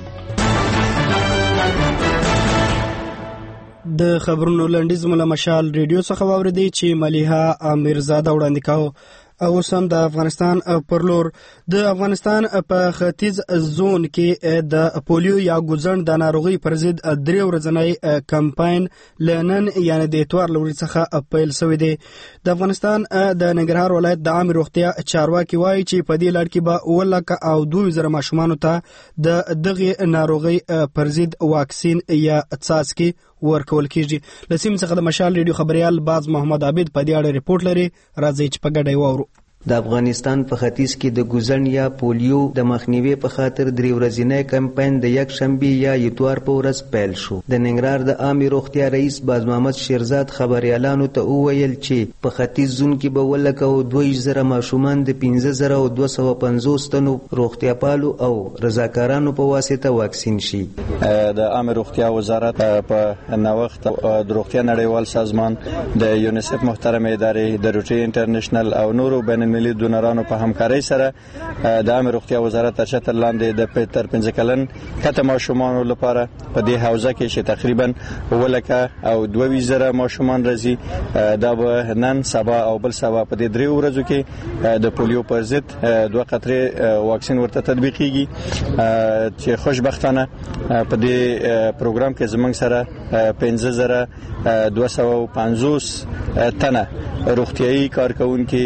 د خبرونو لنډیز مو له مشال ریډیو څخه واورېدی چې ملیحه امیرزاده وړاندې کاوه. او سم د افغانستان پر لور د افغانستان په ختیځ زون کې د پولیو یا ګوزن د ناروغي پر ضد درې ورځنی کمپاین لنن یعنی د اتوار لوري څخه پیل شوی دی. د افغانستان د ننګرهار ولایت د عام روغتیا چارواکي وایي چې په دې لړ کې به اووه لکه او دوه زره ماشومانو ته د دغه ناروغي پر ضد واکسین یا څاڅکي ورکول کیږي. لسیم څخه د مشال ریډیو خبريال باز محمد عابد په دې اړه ریپورت لري. راځي چې په ګډه وورو. د افغانستان په ختیځ کې د ګوزن یا پولیو د مخنیوي په خاطر درې ورځنی کمپاین د یک شنبه یا اتوار په ورځ پیل شو. د ننګرهار د عامه روغتیا رئیس باز محمد شیرزاد خبريالانو ته وویل چې په ختیځ زون کې به ولکه او دوه زره ماشومان د پنځه زره او دوه سوه پنځوس تنو روغتیاپالو او رضاکارانو په واسطه واکسین شي. د عامه روغتیا وزارت په نوښت د روغتیا نړیوال سازمان د یونیسف محترم ادارې د روټي انټرنیشنل او نورو بین ملي دونرانو په همکارۍ سره د عامه روغتیا وزارت تر چتر لاندې د پېتر پنځه کلن کته ماشومانو لپاره په دې حوزه کې چې تقریبا ولکه او دوه زره ماشومان راځي دا به نن سبا او بل سبا په دې درې ورځو کې د پولیو پر ضد دوه قطرې واکسین ورته تطبیقیږي چې خوشبختانه په دې پروګرام کې زمونږ سره پنځه زره دوه سوه پنځوس تنه روغتیايي کارکونکي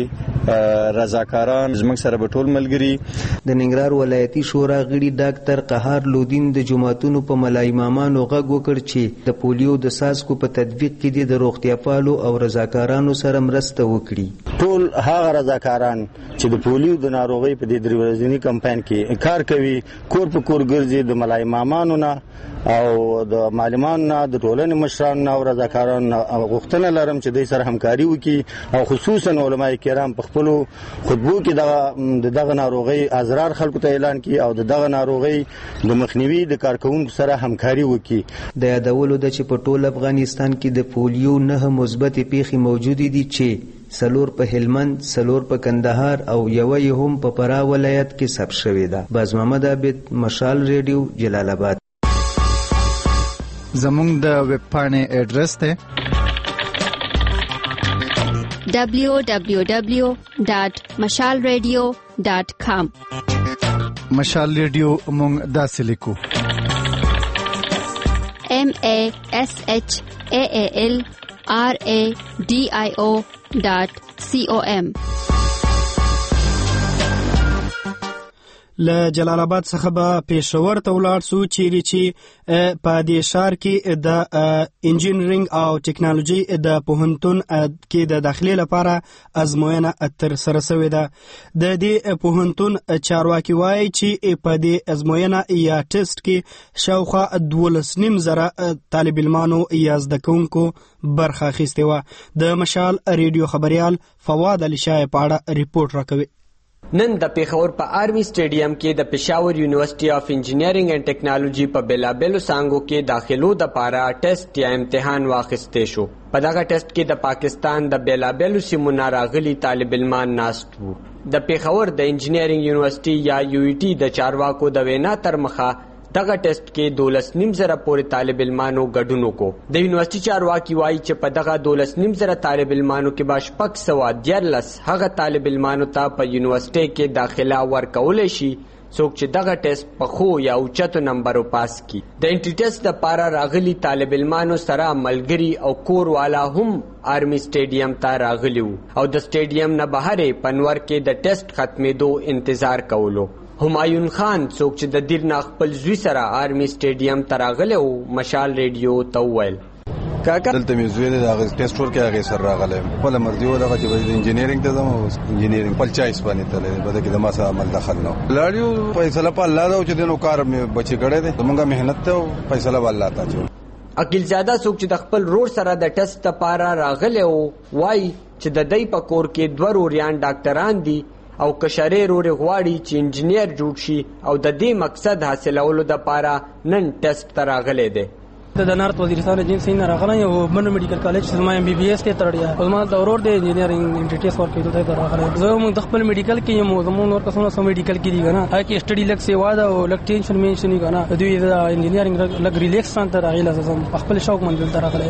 رضاکاران زموږ سره به ټول ملګري. د ننګرهار ولایتي شورا غړي ډاکټر قهار لودین د جماعتونو په ملا امامانو غږ وکړ چې د پولیو د څاڅکو په تطبیق کې د روغتیاپالو او رضاکارانو سره مرسته وکړي. ټول هغه رضاکاران چې د پولیو د ناروغۍ په دې درې ورځني کمپاین کې کار کوي کور په کور ګرځي د ملا امامانو نه او د معلمانو نه د ټولنې مشرانو نه او رضاکارانو غوښتنه لرم چې دوی سره همکاري وکړي او خصوصا علماء کرام په خپلو خطبو کې د دغه ناروغۍ اضرار خلکو ته اعلان کړي او د دغه ناروغۍ د مخنیوي د کارکونکو سره همکاري وکړي. د یادولو ده چې په ټول افغانستان کې د پولیو نه مثبتې پیښې موجودې دي چې سلور په هلمند، سلور په کندهار او یوه یې هم په فراه ولایت کې ثبت شوې ده. باز محمد عابد، مشال ریډیو، جلال آباد. زمونږ د ویب پاڼې ایډرس دی دبلیو دبلیو دبلیو ډاٹ مشال ریډیو ډاٹ کام. مشال ریډیو مونږ داسې لیکو ایم ای ایس ایچ ای ای ایل آر ای ډي آی او ډاٹ سی او ایم. له جلال آباد څخه به پېښور ته ولاړ سو چیرې چې په دې ښار کې د انجینرینګ او ټیکنالوژي د پوهنتون کې د داخلي لپاره ازموینه ترسره شوې ده. د دې پوهنتون چارواکي وایي چې په دې ازموینه یا ټیسټ کې شاوخوا دولس نیم زره طالب علمانو یا زده کوونکو برخه اخیستې وه. د مشال ریډیو خبریال فواد علي شاه په اړه ریپورټ راکوي. نن د پیښور په آرمی سټیډیم کې د پېښور یونیورسيټي اف انجینرینګ اینڈ ټیکنالوژي په بیلابېلو څانګو کې داخلو د پاره ټیسټ یا امتحان واخیستې شو. په دغه ټیسټ کې د پاکستان د بیلابېلو سیمو نه راغلي طالب علمان ناست وو. د پیښور د انجینرینګ یونیورسيټي یا یو ای ټي د چارواکو د وینا تر مخه دغه ټیسټ کې دولس نیم زره پورې طالب علمانو ګډون وکړو. د یونیورسيټي چارواکي وایي چې په دغه دولس نیم زره طالب علمانو کې به شپږ سوه دیارلس هغه طالب علمانو ته په یونیورسيټي کې داخله ورکولی شي څوک چې دغه ټیسټ په خو یا اوچتو نمبرو پاس کی. د انټي ټیسټ لپاره راغلي طالب علمانو سره ملګري او کور والا هم آرمی سټیډیم ته راغلي وو او د سټیډیم نه بهر په نور کې د ټیسټ ختمېدو انتظار کولو. همایون خان څوک چې د دیر نه خپل زوی سره آرمي سټیډیم ته راغلی و مشال ریډیو ته وویل کاکا دلته مې زوی دی د هغې ټیسټ ورکړی هغې سره راغلی یم خپله مرضي وه دغه چې به د انجینرینګ ته ځم او انجینرینګ خپل چایس باندې تللی دی په ده کې د ما سره عمل دخل نه و لاړ فیصله په الله ده او چې دی نو کار مې بچې کړی دی زمونږ محنت ته او فیصله به الله ته اچوي عقیلزاده څوک چې د خپل رور سره د ټسټ دپاره راغلی و وایي چې د دی په کور کې دوه روریان ډاکټران دي او کشرې رورې غواړي چې انجینیر جوړ شي او د دې مقصد حاصلولو دپاره نن ټسټ ته راغلی دی د نارت وزیرستان ایجنسی نه راغلی او من میډیکل کالج زما ایم بی بی ایس ته تړیا او ما د اورور د انجینرینګ انټیټیس ورکې ته راغلی زه مو د خپل میډیکل کې یم زمون ور کسونه سم میډیکل کې دي کنه هغه کې سټډي لک سیوا دا او لک ټینشن مینشن نه کنه دوی د انجینرینګ لک ریلیکس سنټر راغلی زم خپل شوق منځل ته راغلی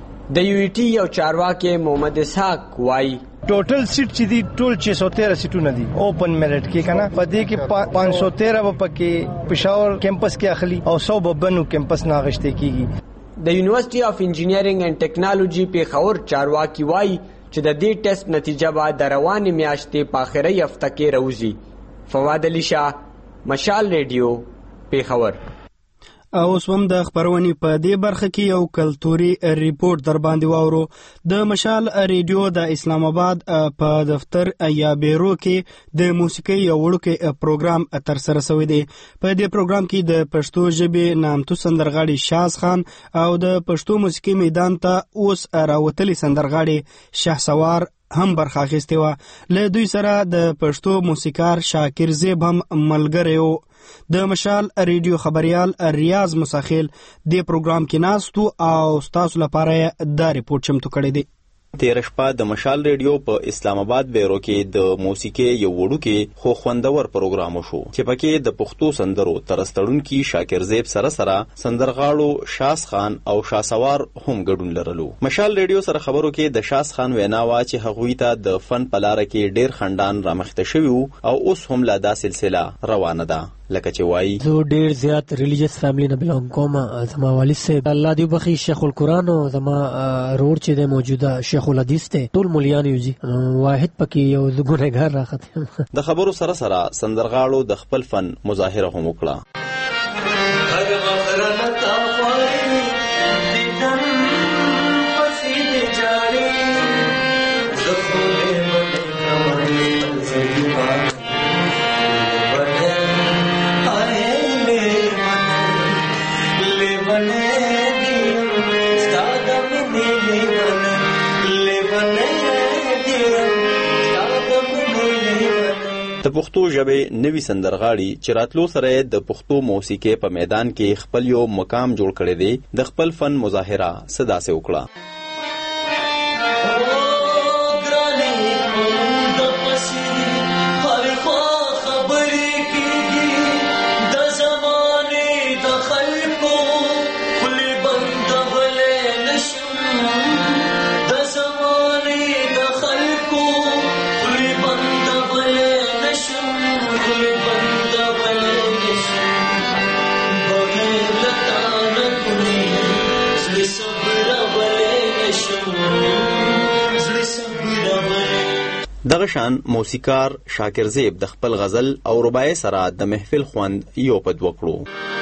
د یو ای ټي یو چارواکي محمد اسحاق وایي ټوټل سیټ چې دي ټول چھ سو تیرہ سیټونه دي اوپن میرټ کې کنه په دې کې پانچ سو تیرہ په کې پېښور کیمپس کې اخلي او سو ببنو کیمپس نه غشته کیږي د یونیورسيټي اف انجینرینګ اینڈ ټیکنالوژي پېښور چارواکي وایي چې د دې ټیسټ نتیجه به د روانې میاشتې په آخري هفته کې راوځي. فواد علي شاه، مشال ریډیو، پېښور. او اوس هم د خبرونې په دې برخه کې یو کلتوري ریپورت در باندې واورو. د مشال ریډیو د اسلام آباد په دفتر یا بیرو کې د موسیقۍ یو وړوکی پروګرام تر سره شوی دی. په دې پروګرام کې د پښتو ژبې نامتو سندرغاړي شاز خان او د پښتو موسیقۍ میدان ته اوس راوتلي سندرغاړي شهسوار هم برخه اخیستې وه. له دوی سره د پښتو موسیقار شاکر زیب هم ملګری و. د مشال ریډیو خبریال ریاض مساخیل د پروګرام کې ناستو او ستاسو لپاره دا ریپورت چمتو کړی دی. تیر شپه د مشال ریډیو په اسلام آباد بیرو کې د موسیقۍ یو وړوکی خو خوندور پروګرام شو چې پکې د پښتو سندرو ترستړونکي شاکر زیب سره سره سندرغاړو شاس خان او شاسوار هم ګډون لرلو. مشال ریډیو سره خبرو کې د شاس خان وینا وا چې هغوی ته د فن په لاره کې ډیر خندان رامخته شوي او اوس هم لا دا سلسله روانه ده. لکه چې وایي زه ډیر زیات ریلیجیس فیملی نه بلونګ کوم. زما والد صاحب الله دې بخي شیخ القرآن او زما رور چې د موجوده شیخ الحدیث ته ټول مولیان یو جی واحد پکې یو ګنهګار راخته. د خبرو سره سره سندرغاړو د خپل فن مظاهره هم وکړه. د پښتو ژبې نوي سندرغاړي چې راتلو سره د پښتو موسیقۍ په میدان کې خپل یو مقام جوړ کړی دی. د خپل فن مظاهره صدا سه وکړه. دغه شان موسیقار شاکر زیب د خپل غزل او رباعي سره د محفل خوند یو پد وکړو.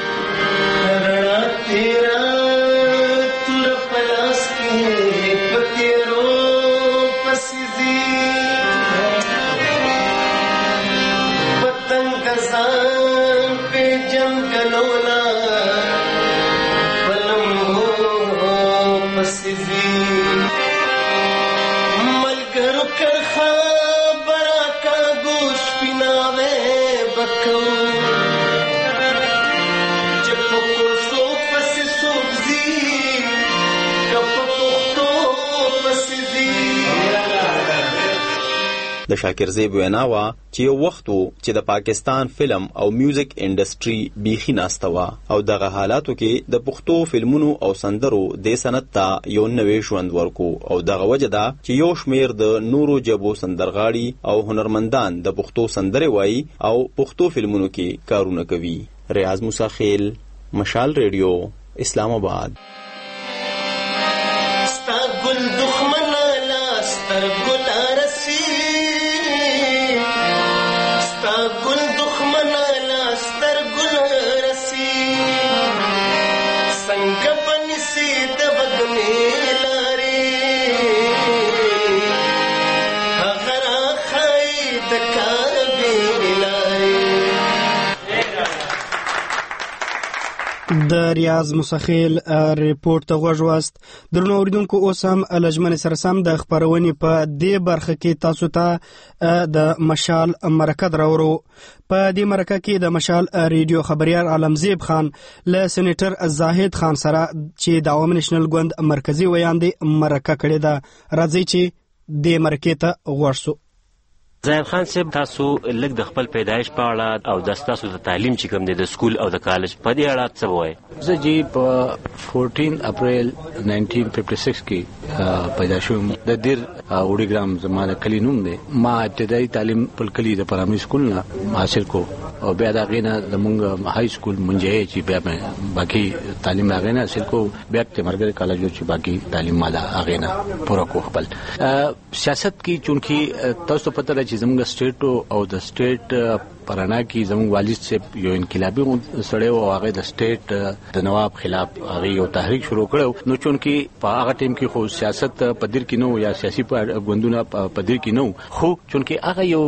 د شاکر زیب وینا وا چې یو وخت و چې د پاکستان فلم او میوزیک انډستری بیخي ناسته وه او دغه حالاتو کې د پښتو فلمونو او سندرو د صنعت ته یو نوی ژوند ورکو او دغه وجه ده چې یو شمیر د نورو جبو سندرغاړي او هنرمندان د پښتو سندرې وایي او پښتو فلمونو کې کارونه کوي. ریاض مساخیل، مشال ریډیو، اسلام آباد. د ریاض مسخیل ریپورت ته غوږ واست. درنو اوریدونکو اوس هم لجمن سره سم د خبرونې په دې برخه کې تاسو ته د مشال مرکه دراورو. په دې مرکه کې د مشال ریډیو خبريار عالمزیب خان له سېنیټر زاهد خان سره چې د عوام نېشنل ګوند مرکزی ویاندې مرکه کړې ده. راځي چې د مرکې ته غوږ سو. زاهد خان صاحب، تاسو لږ د خپل پیدایش په اړه او د تاسو د تعلیم چې کوم دی د سکول او د کالج په دې اړه څه وایي؟ زه جی په فورټین اپریل نایزدہ سو پچاس کې پیدا شوم. د دیر وړي ګرام زما د کلی نوم دی. ما ابتدایي تعلیم په کلی د پرایمري سکول نه حاصل کو او بیا د غینه زمونږ های سکول منځه چې بیا باقي تعلیم راغینه حاصل کو. بیا د مرګ کالج چې باقي تعلیم مالا غینه پورا کو. خپل سیاست کې چونکی تاسو پته لرئ چې زموږ سټیټ او د سټیټ پرانا کې زموږ والد صاحب یو انقلابي سړی و. هغه د سټیټ د نواب خلاف هغه یو تحریک شروع کړو. نو چونکی په هغه ټیم کې خو سیاست په دیر کې نو یا سیاسي ګوندونه په دیر کې نو، خو چونکی هغه یو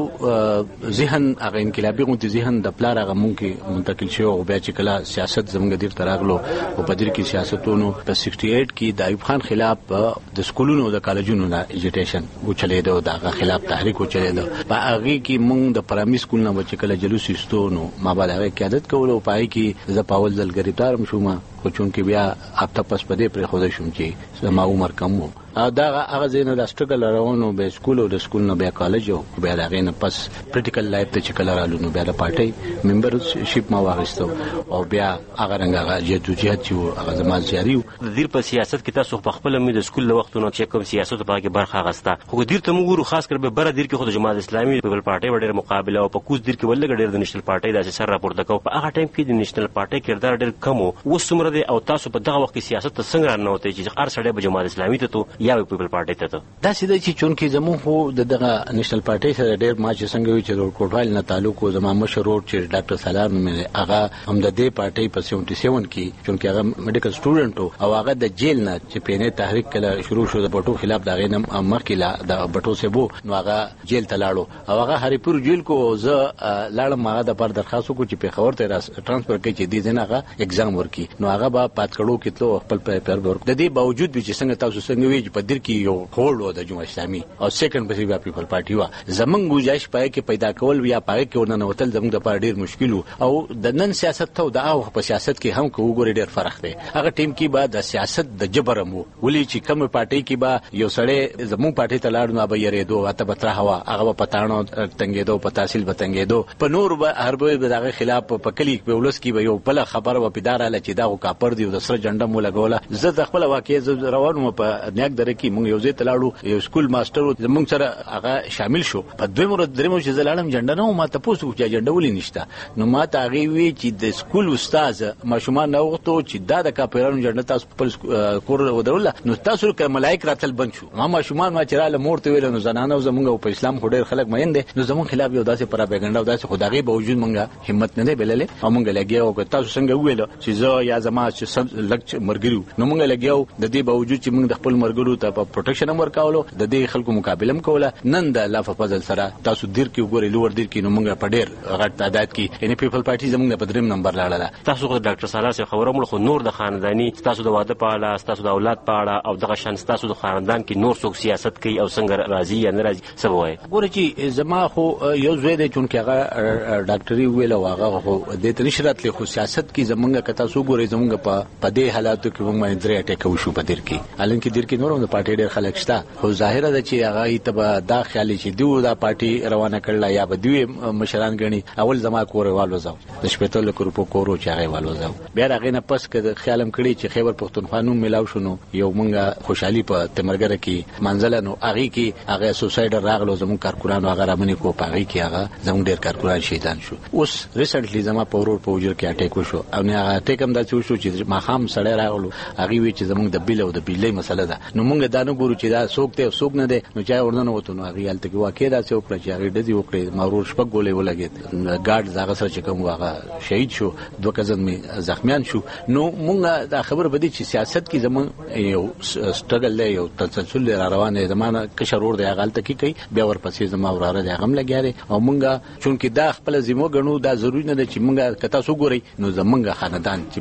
ذهن هغه انقلابي غونډه ذهن د پلار هغه مونږ کې منتقل شو. او بیا چې کله سیاست زموږ دیر تراغلو او په دیر کې سیاستونو په اکسټ اټ کې د ایوب خان خلاف د سکولونو د کالجونو نه اجټیشن و چلیدو، دغه خلاف تحریک و چلیدو. په هغه کې مونږ د پرایمري سکول نه چې کله جلوس استونو ما باندې هغه قیادت کولو. پای کې ز پاول ځل غریبدار شوم، خو چونکی بیا اپتا پس پدې پر خوده شوم چې زما عمر کم وو. دا هغه زینه د سټرګل راونو به سکول او د سکول نه بیا کالج او بیا هغه نه پس پریکټیکل لایف ته چې کله رالو نو بیا د پارټي ممبرشپ ما واغستو او بیا هغه رنګه جدوجہد چې هغه زما جاری و. د دیر په سیاست کې تاسو په خپل مې د سکول له وختونو چې کوم سیاست په کې برخه غستا، خو دیر ته موږ خاص کر به بر دیر کې خود جماعت اسلامي پیپل پارټي وړ مقابله او په کوز دیر کې ولګ ډېر د نېشنل پارټي د سر راپورته کو. په هغه ټایم کې د نېشنل پارټي کردار ډېر کم وو. وسمره دی او تاسو په دغه وخت کې سیاست ته څنګه رانه وته چې هر سړی به جماعت اسلامي ته تو یا پیپل پارټي ته؟ دا سیده چې چونکی زموږ خو دغه نېشنل پارټي سره ډېر ما چې څنګه وی چې روډ کوټوال نه تعلق او زما مشر روډ چې ډاکټر سالار مې هغه هم د دې پارټي په سیونټي سیون کې چونکی هغه میډیکل سټوډنټ او هغه د جیل نه چې پینې تحریک کله شروع شو د بټو خلاف دا غینم مخکله د بټو سبو نو هغه جیل ته لاړو او هغه هریپور جیل کو. زه لاړم هغه د پر درخواست کو چې په خبر ته ترانسفر کوي چې دې نه هغه اگزام ورکي. نو هغه با پات کړو کتلو خپل پیپر ورک. د دې باوجود به چې څنګه تاسو څنګه وی چې په دیر کې یو هول و د جمهوریت اسلامي او سیکنډ پسې بیا پیپل پارټي و. زمونږ گزارش پای کې پیدا کول یا پای کې ورننه وتل زمونږ د پاره ډیر مشکل او د نن سیاست ته د هغه په سیاست کې هم کو ګوري ډیر فرق دی. هغه ټیم کې بعد د سیاست د جبرم ولي چې کوم پارټي کې با یو سړی زمونږ پارټي ته لاړ نو به یې دوه اته بتره هوا هغه په پټانو تنګېدو په تحصیل به تنګېدو په نور به هربوي به دغه خلاف په کلی په ولس کې به یو بل خبر و پیدار ل چې دا کاپر دی د سره جنډه مو لګوله. زه د خپل واقعي روانم په نیک در کې مونږ یو ځای ته لاړو، یو سکول ماستر زمونږ سره هغه شامل شو. په دوی مر درمو چې زلاړم جنډه نو ما ته پوسو چې جنډه ولې نشته. نو ما ته هغه وی چې د سکول استاد ماشومان نو وختو چې دا د کاپیرانو جنډه تاسو په کور ودرول نو تاسو کې ملائک راتل بند شو. ما ماشومان ما چراله مورته ویل نو زنانه زمونږ په اسلام خو ډیر خلک مین دي نو زمونږ خلاف یو داسې پراپګاندا او داسې خدایي باوجود مونږه همت نه بللې او مونږ لګیاو که تاسو څنګه ویل چې زه یا زما چې لک مرګرو نو مونږ لګیاو د دې باوجود چې مونږ د خپل مرګرو ته په پروټیکشن امر کاولو د دې خلکو مقابله کوله. نن د الله په فضل سره تاسو دیر کې وګورئ لوړ دیر کې نو مونږ په ډیر غټ تعداد کې یعنی پیپل پارټي زمونږ په دریم نمبر لاړه. تاسو خو ډاکټر سالار سره خبرو مړ خو نور د خاندانی تاسو د واده په اړه تاسو د اولاد په اړه او دغه شان تاسو د خاندان کې نور څوک سیاست کوي او څنګه راضي یا ناراضي څه وایي؟ ګوره چې زما خو یو زوی دی چونکه هغه ډاکټري ویل او هغه خو د تنشرات له خو سیاست کې زمونږ کتا سو ګوري زمونږ په پدې حالاتو کې موږ باندې درې اٹیک وشو په دیر کې. الان کې دیر کې نور د پارټي ډېر خلک شته خو ظاهره ده چې هغه ته دا خیالي چې دوی دا پارټي روانه کړل یا به دوی مشران غني. اول زما کور والوځاو د شپږ لک روپو کورو چې هغه والوځاو بیا هغه نه پس کړه خیالم کړی چې خیبر پختونخوا نوم ملاو شونو یو مونږه خوشحالي په تمرګره کې منځله نو هغه کې هغه سوسایډ راغلو زمون کارکونانو هغه رامنې کو پاغي کې هغه زمون ډېر کارکونان شهیدان شو. اوس ریسنټلی زما په ورور په وجر کې اٹیک وشو او نه هغه اٹیک هم دا شو چې ما خام سړی راغلو هغه وی چې زمون د بیل او د بیلې مسله ده نو مونږ دا نه ګورو چې دا څوک ته څوک نه ده نو چا ورننه وته نو هغه حالت کې واقع دا څوک چې هغه د دې وکړي مارور شپږ ګولې ولګید ګارد زغه سره چې کوم واغه شهید شو دوه کزن می زخمیان شو. نو مونږ دا خبر بدی چې سیاست کې زمون یو سټرګل دی یو تسلسل را روانه زمانہ کشرور دی هغه حالت کې کوي بیا ورپسې زما وراره دی هغه لګیاره او مونږ چونکه دا خپل زمو غنو دا ضروري نه ده چې مونږ کته سو ګوري نو زمونږ خاندان چې مونږ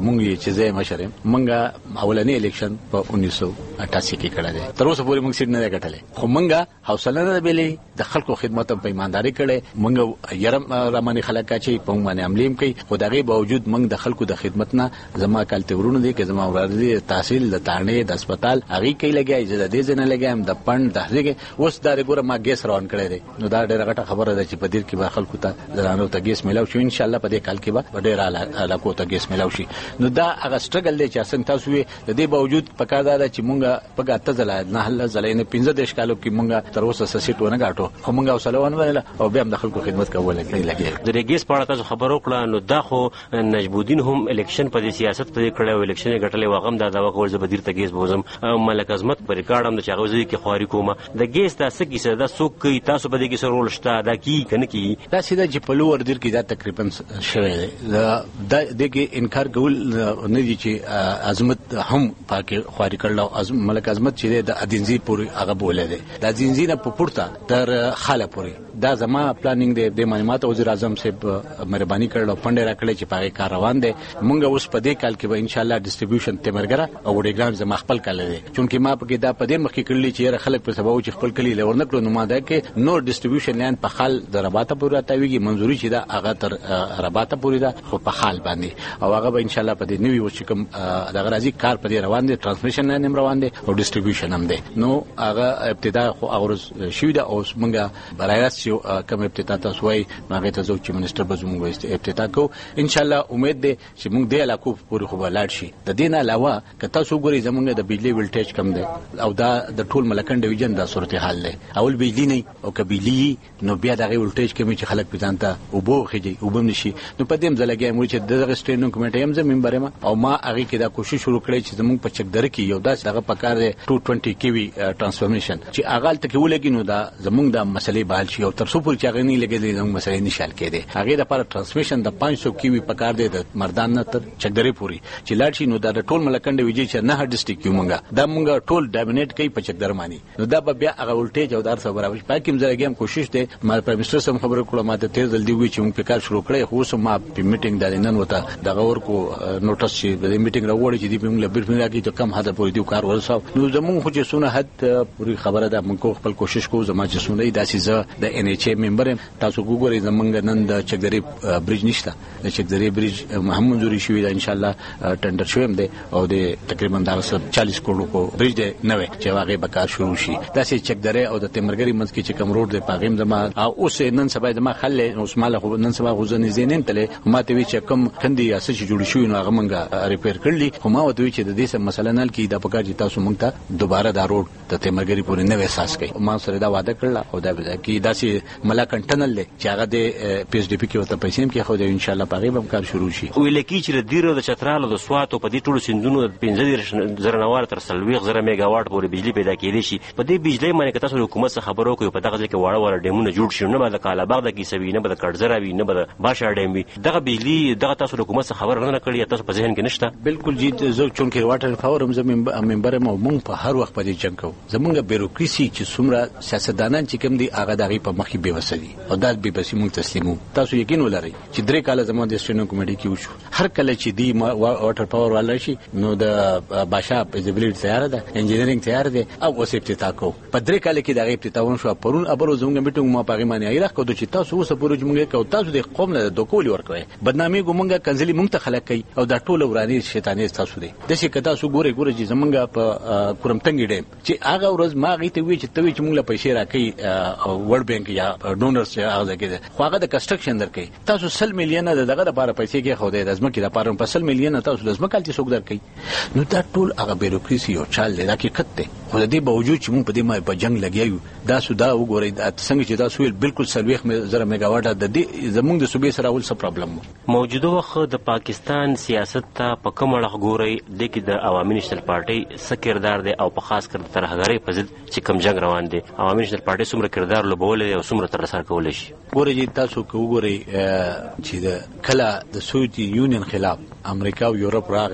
چې زه مشرم منګه اولنی الیکشن په انیس سو اٹھاسی کې کړه دي تر اوسه پورې موږ سیټ نه غټلې خو منګه حوصله نه بیلې د خلکو خدمت په ایمانداري کړي منګه يرم رماني خلک چې په باندې عملیم کوي خو دغه باوجود منګ د خلکو د خدمت نه زما کالته ورونه دي چې زما ورادي تحصیل د تانه د هسپتال هغه کوي لګي اجازه دې نه لګم د پند د هغه اوس دا ګوره ما ګیس روان کړی دی نو دا ډېر غټه خبره ده چې په دې کې به خلکو ته زرانو ته ګیس ملاو شي ان شاء الله په دې کال کې به ډېر علاقو ته ګیس ملاو شي نو دا هغه سټرګل دی چې څنګه تاسو د دې باوجود پکار ده چې مونږه په ګاته زلای نه هله زلای نه پنځه دیش کالو کې مونږه تر اوسه سسیټ ونه غاټو خو مونږه وسلوان ویل او بیا هم د خلکو خدمت کول لګي د ریګیس په اړه تاسو خبرو کړه نو دا خو نجم الدین هم الیکشن په سیاست په کړه او الیکشن غټلې واغم دا دا وکول زبدیر ته ګیس بوزم ملک عظمت پر ریکارډ هم د چاغوزي کې خواري کومه د ګیس تاسو کې څه دا څوک کوي تاسو په دې کې سره رول شته دا کی کنه کی دا سیده چې په لور دیر کې دا تقریبا شوی دی دا دغه انکار کول نه دي چې عظمت هم پاکه خواري کړل ملک عظمت چې د ادینزي پوری هغه بوله دی د ادینزي نه په پورته تر خاله پوری دا زما پلانینګ دی د معلومات وزیر اعظم صاحب مهرباني کړل پنده راکړل چې پاګه کار روان دی مونږ اوس په دې کال کې به ان شاء الله ډیسټریبیوشن تمرګره او ډیګرام زما خپل کال دی چونکه ما په کې دا په دې مخکې کړلی چې خلک په سبا او چې خپل کلی لور نکړو نو ما دا کې نو ډیسټریبیوشن لاین په خال د رباطه پورې راتويږي منځوري چې دا هغه تر رباطه پورې دا خو په خال باندې او هغه به ان شاء الله په دې نوي وشکم د غرازي کار په دې روان دي ترانسمیشن لاین هم روان دي او ډیسټریبیوشن هم دي نو هغه ابتدا خو اورز شوی دا اوس مونږه برایراست چې کوم ابتدا تاسو وای هغه ته زو چې منسٹر بزمو وایست ابتدا کو ان شاء الله امید ده چې موږ د علاقو پورې خو بلاړ شي د دین علاوه که تاسو ګوري زمونږ د بجلی ولټیج کم ده او دا د ټول ملکن ډیویژن د صورتحال ده اول بجلی نه او کبیلی نو بیا دغه ولټیج کې چې خلک پېژانته او بو خېږي او بم نشي نو په دې هم ځلګي موږ چې دغه سټینډینګ کمیټه هم زمين برما او ما هغه کې دا کوشش شروع کړی چې زمونږ په چکدر کې یو داس هغه پکار ده دو سو بیس کیوی ترانسفورمیشن چې هغه ته کې ولګي نو دا زمونږ د مسلې بحال شي او تر څو پورې چې هغه نه لګي زمونږ مسلې نشال کېده هغه د لپاره ترانسمیشن د پنځه سوه کیوی پکار دی د مردان نه تر چکدرې پوری چې لاړ شي نو دا ټول ملکند ویجی چې نه ډیسټریکټ کیو مونږه دا مونږه ټول ډامینیټ کوي په چکدر مانی نو دا بیا هغه ولټیج او دار سره برابر پای کوم ځای کې کوشش دی ما پرایم منسٹر سم خبرو کړم ماته تیر جلدی وی چې موږ په کار شروع کړی خو سم ما په میټینګ د نن وته د غور کو نوټس چې د میټینګ راوړی چې دی موږ له بیرفین راکی ته کم حد پورې دی کار ورساو نو زموږ خو چې سونه حد پوری خبره ده موږ خپل کوشش کوو زما چې سونه داسې ز د ان ایچ ای ممبر تاسو وګورئ زمونږ نن د چکدرې برج نشته د چکدرې برج هم منځوري شوی دا ان شاء الله ټندر شوی هم دی او د تقریبا د چالیس کروڑ کو برج دی نوې چې هغه به کار شروع شي داسې چکدرې او د تمرګری منځ کې چې کوم روډ دی پاغیم زما او اوس نن سبا د ما خل اوس مال خو نن سبا غوځنې زینن تله ما ته وی چې کوم کندي اسه چې جوړ شوی نو هغه مونږه ریپیر کړلی خو ما وته چې د دې سم مسله نل کې دا پکار چې تاسو مونږ ته دوباره دا روډ د تمرګری پورې نوې احساس کړي ما سره دا وعده کړل او دا کې داسې ملاکن ټنل دی چې هغه د پی ایچ ډی پی کې وته پیسې کې خو د ان شاء الله پاغي به کار شروع شي ویل کی چې د دیرو د چترالو د سواتو په دې ټولو سندونو پنځه زره نوار تر سلويغ زره میگا واټ پورې بجلی پیدا کېدې شي په دې بجلی باندې که تاسو حکومت څخه خبرو کوي په دغه ځای کې واړه واړه ډیمونه جوړ شي نه به د کالاباغ د کیسوي نه به د کړزرا وي نه به د باشا ډیم وي دغه بجلی دغه تاسو حکومت څخه خبر نه کړی تاسو په ذهن کې نشته بالکل جی زه چونکه واټر پاور هم زموږ ممبر مو مونږ په هر وخت په دې جنگ کوو زموږ بیروکراسي چې څومره سیاستدانان چې کوم دي هغه دغه په مخ کې بيوسدي او دا به بس مونږ تسلیمو تاسو یقین ولرئ چې درې کاله زموږ د سټینډینګ کمیټې کې وشو هر کله چې دی واټر پاور والا شي نو د باشا فیزیبিলিټی تیار ده انجینرینګ تیار ده او اوس افتتاح کو په درې کال کې دغه افتتاح ونشو پرون ابرو زموږ میټینګ ما پاګی معنی ایره کو چې تاسو اوس پرو جمهوریت کو تاسو د قوم له دوکول ورکوي بدنامي ګمنګه کنځلي مونږ ته خلک کوي او دا ټول ورانی شیطانې تاسو دي د شي کدا سو ګوره ګوره چې زمونږ په کورمټنګ ډیم چې هغه ورځ ما غي ته وی چې توی چې مونږ له پیسې راکې ورلد بانک یا ډونرز هغه کې خو هغه د کنسټرکشن درکې تاسو سل میلیون دغه لپاره پیسې کې خو د ازمکه لپاره په سل میلیون تاسو د ازمکه چې څوک درکې نو دا ټول هغه بیروکراسي او چال دی دا کې کته خو د دې باوجود چې مونږ په دې ما په جنگ لګیایو دا سودا وګورئ څنګه چې دا سویل بالکل سلويخ زره میگا واټ د دې زمونږ د صوبې سره اول څه پرابلم موجوده وخت د پاکستان سیاست ته په کوم اړه ګورئ د کې د عوامي نېشنل پارټي څه کردار دی او په خاص کر ترهګرۍ په ضد چې کوم جنگ روان دی عوامي نېشنل پارټي څومره کردار لوبولی او څومره تر سره کولی شي ګورئ چې تاسو وګورئ چې د کله د سوویت یونین خلاف امریکا او یورپ راغی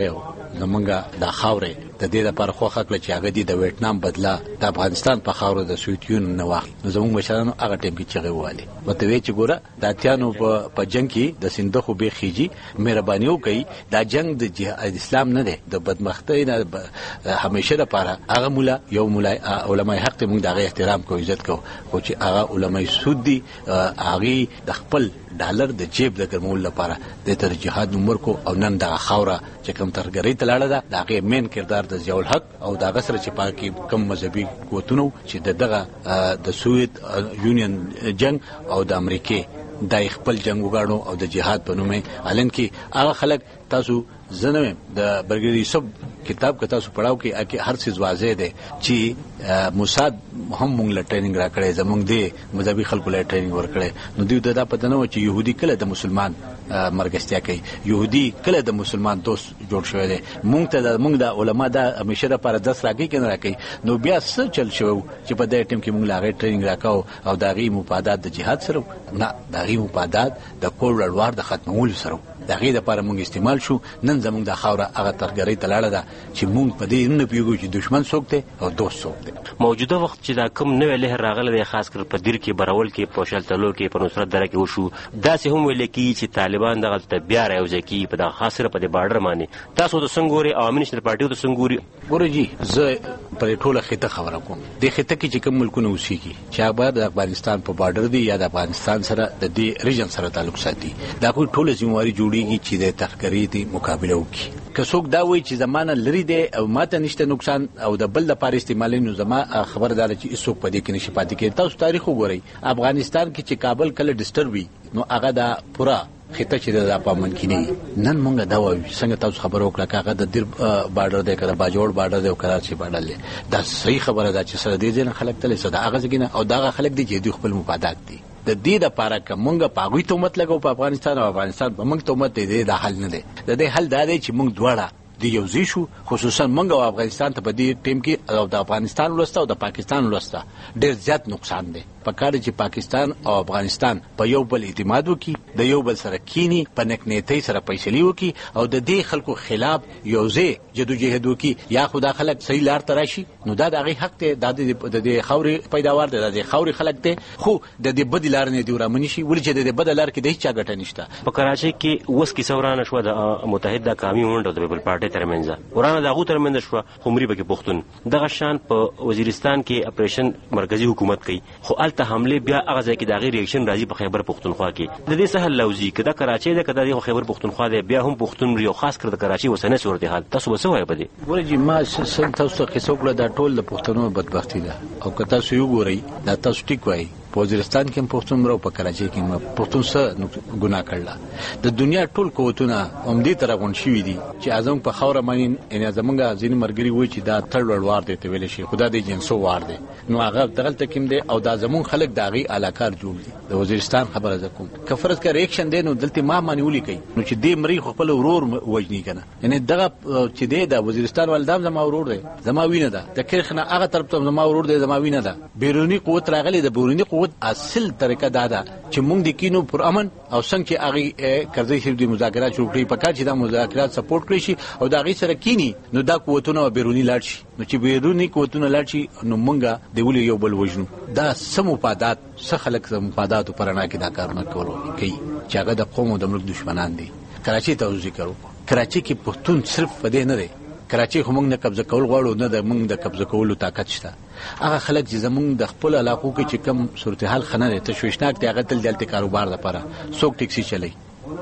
زمونږ د خاورې د دې لپاره خو حق لچ هغه دي د ویتنام بدلا د افغانستان په خاورو د سوویت یونین نه واخلي. نو زمونږ مشرانو هغه ټیم کې چغې ووالي وته وی چې ګوره د اتیانو په جنگ کې د سندخو به خيجي مهرباني وکړي دا جنگ د جهاد اسلام نه دی د بدمختۍ نه همیشه لپاره هغه مولا یو مولا علماء حق ته موږ دغه احترام کو عزت کو او چې هغه علماء سود دي هغه د خپل ډالر د جیب د ګرمول لپاره د تر جهاد عمر کو او نن د خوره چې کوم ترګری تلاړه ده د هغه مین کردار د ضیاء الحق او د غسر چې پاکي کم مذهبي قوتونو چې دغه د سوویت یونین جنگ او د امریکای د خپل جنگ وګاڼو او د جهاد په نوم علن کې هغه خلک تاسو زنه د برګری سب کتاب که تاسو پڑھاو کې هر څه واضح ده چې موساد هم موږ له ټریننګ راکړې زمونږ دی مذهبي خلکو له ټریننګ ورکړې نو دوی دا پته نه و چې يهودي کله د مسلمان مرګستیا کوي يهودي کله د مسلمان دوست جوړ شوی دی موږ ته موږ د علما دا همیشه لپاره داس راګي کنه راکې نو بیا څه چل شو چې په دې ټیم کې موږ لاغې ټریننګ راکاو او دا غي مفادات د جهاد سره نه دا غي مفادات د کور لړوار د ختمول سره دا غي لپاره موږ استعمال شو نن زموږ د خاوره هغه ترګری تلاړه ده چې موږ په دې نه پیګو چې دشمن څوک دی او دوست څوک دی. موجوده وخت چې دا کم نوې لهر راغله دی خاص کر په دیر کې برول کې په شلتلو کې په نصرت دره کې وشو دا سه هم ویل کی چې طالبان دغه ته بیا راوځي کی په د خاصره په د بارډر باندې تاسو د سنگوري عوامي نشنل پارټي د سنگوري ګورجی زه پر ټوله خطه خبره کوم د خطه کې چې کوم ملکونه اوسېږي چې هغه د افغانستان په بارډر دی یا د افغانستان سره د دې ریجن سره تعلق ساتي دا کوم ټوله ذمہواری جوړیږي چې د تخکری دی مقابله وکړي که څوک دا وایي چې زمانه لري دی او ماته نشته نقصان او د بل لپاره استعمالي نو زما خبردار چې څوک په دې کې نشي پاتې کېږي. تاسو تاریخ وګورئ افغانستان کې چې کابل کله ډیسټرب وي نو هغه دا پورا خطه چې د اپامن کې نه نن مونږ دا وایو څنګه تاسو خبر وکړه کاغه د دیر بارډر دی کړه باجوړ بارډر دی او کراچي بارډر دی دا صحیح خبره ده چې سره دې ځین خلک تل صدا هغه ځګنه او دا خلک دي چې دوی خپل مفادات دي د دې لپاره کومه پاغوي تهمت لګو په افغانستان او افغانستان په موږ تهمت دی د حل نه دی د دې حل دا دی چې موږ دواړه د یو ځای شو خصوصا موږ او افغانستان ته په دې ټیم کې او د افغانستان ولسته او د پاکستان ولسته ډېر زیات نقصان دی په کار چې پاکستان او افغانستان په یو بل اعتماد وکړي د یو بل سره کینی په نکنیتۍ سره فیصله وکړي او د دې خلکو خلاف یو ځای جدوجہد وکړي یا خدا خلک صحیح لار تراشي نو دا د هغه حق ته د دې خاورې پیداوار دی د خاورې خلک ته خو د دې بد لار نه دی ورامنی شي ولې چې د بد لار کې د هیڅ ګټه نشته. په کراچي کې اوس کې سورانه شو د متحده قومي منډه د پیپل پارټي ترمنځ ورانه دغه ترمنځ شو خمري بګي پښتون دغه شان په وزیرستان کې اپریشن مرکزی حکومت کوي خو الته حمله بیا هغه ځکه د غیر ریاکشن راځي په خیبر پښتونخوا کې د دې سهل لوزي کده کراچي ده کده د خیبر پښتونخوا ده بیا هم پښتون یو خاص کر د کراچي وسنه صورتحال تاسو وسوي بده ورجی ما سن تاسو کې څوک د ټول د پښتنو بدبختی ده او که تاسو یو ګورئ دا تاسو ټیک وایي په وزیرستان کې پښتون مرو په کراچي کې پښتون څه ګناه کړل د دنیا ټول قوتونه هم دې طرف ون شي دي چې اعظم په خوره باندې ان زمونږه ځین مرګري وای چې دا تړ وړوار دي ته ویل شي خدا دې جنسو وار دي نو هغه دغه تکیم دي او دا زمون خلک داغي علاقار جوړ دي د وزیرستان خبره زکوم کفرت کا ریاکشن دي نو دلته ما مانیولي کوي نو چې دې مری خپل ورور وجنی کنه یعنی دغه چې دې د وزیرستان ولدام زما ورور دی زما وینه ده تکرخنه هغه طرف ته زما ورور دی زما وینه ده بیرونی قوت راغلي د بیرونی قوت اصل طریقه دا ده چې موږ د کینو پر امن او څنګه هغه کرځي شي د مذاکرات شروع کړي په کار چې دا مذاکرات سپورټ کړي شي او دا غي سره کینی نو دا قوتونه بیرونی لاړ شي نو چې بیرونی قوتونه لاړ شي نو موږ د ولي یو بل وژنو دا سمو پادات څه خلک سمو پادات پرانا کې دا کارونه کولو کوي چې هغه د قوم او د ملک دشمنان دي. کراچي ته ذکر وکړو کراچي کې پښتون صرف پدې نه دی کراچي هم نه قبضه کول غواړو نه د موږ د قبضه کولو طاقت شته هغه خلک چې زموږ د خپل علاقو کې چې کم صورتحال خنه ده تشویشناک دی هغه تل دلته کاروبار لپاره څوک ټیکسي چلای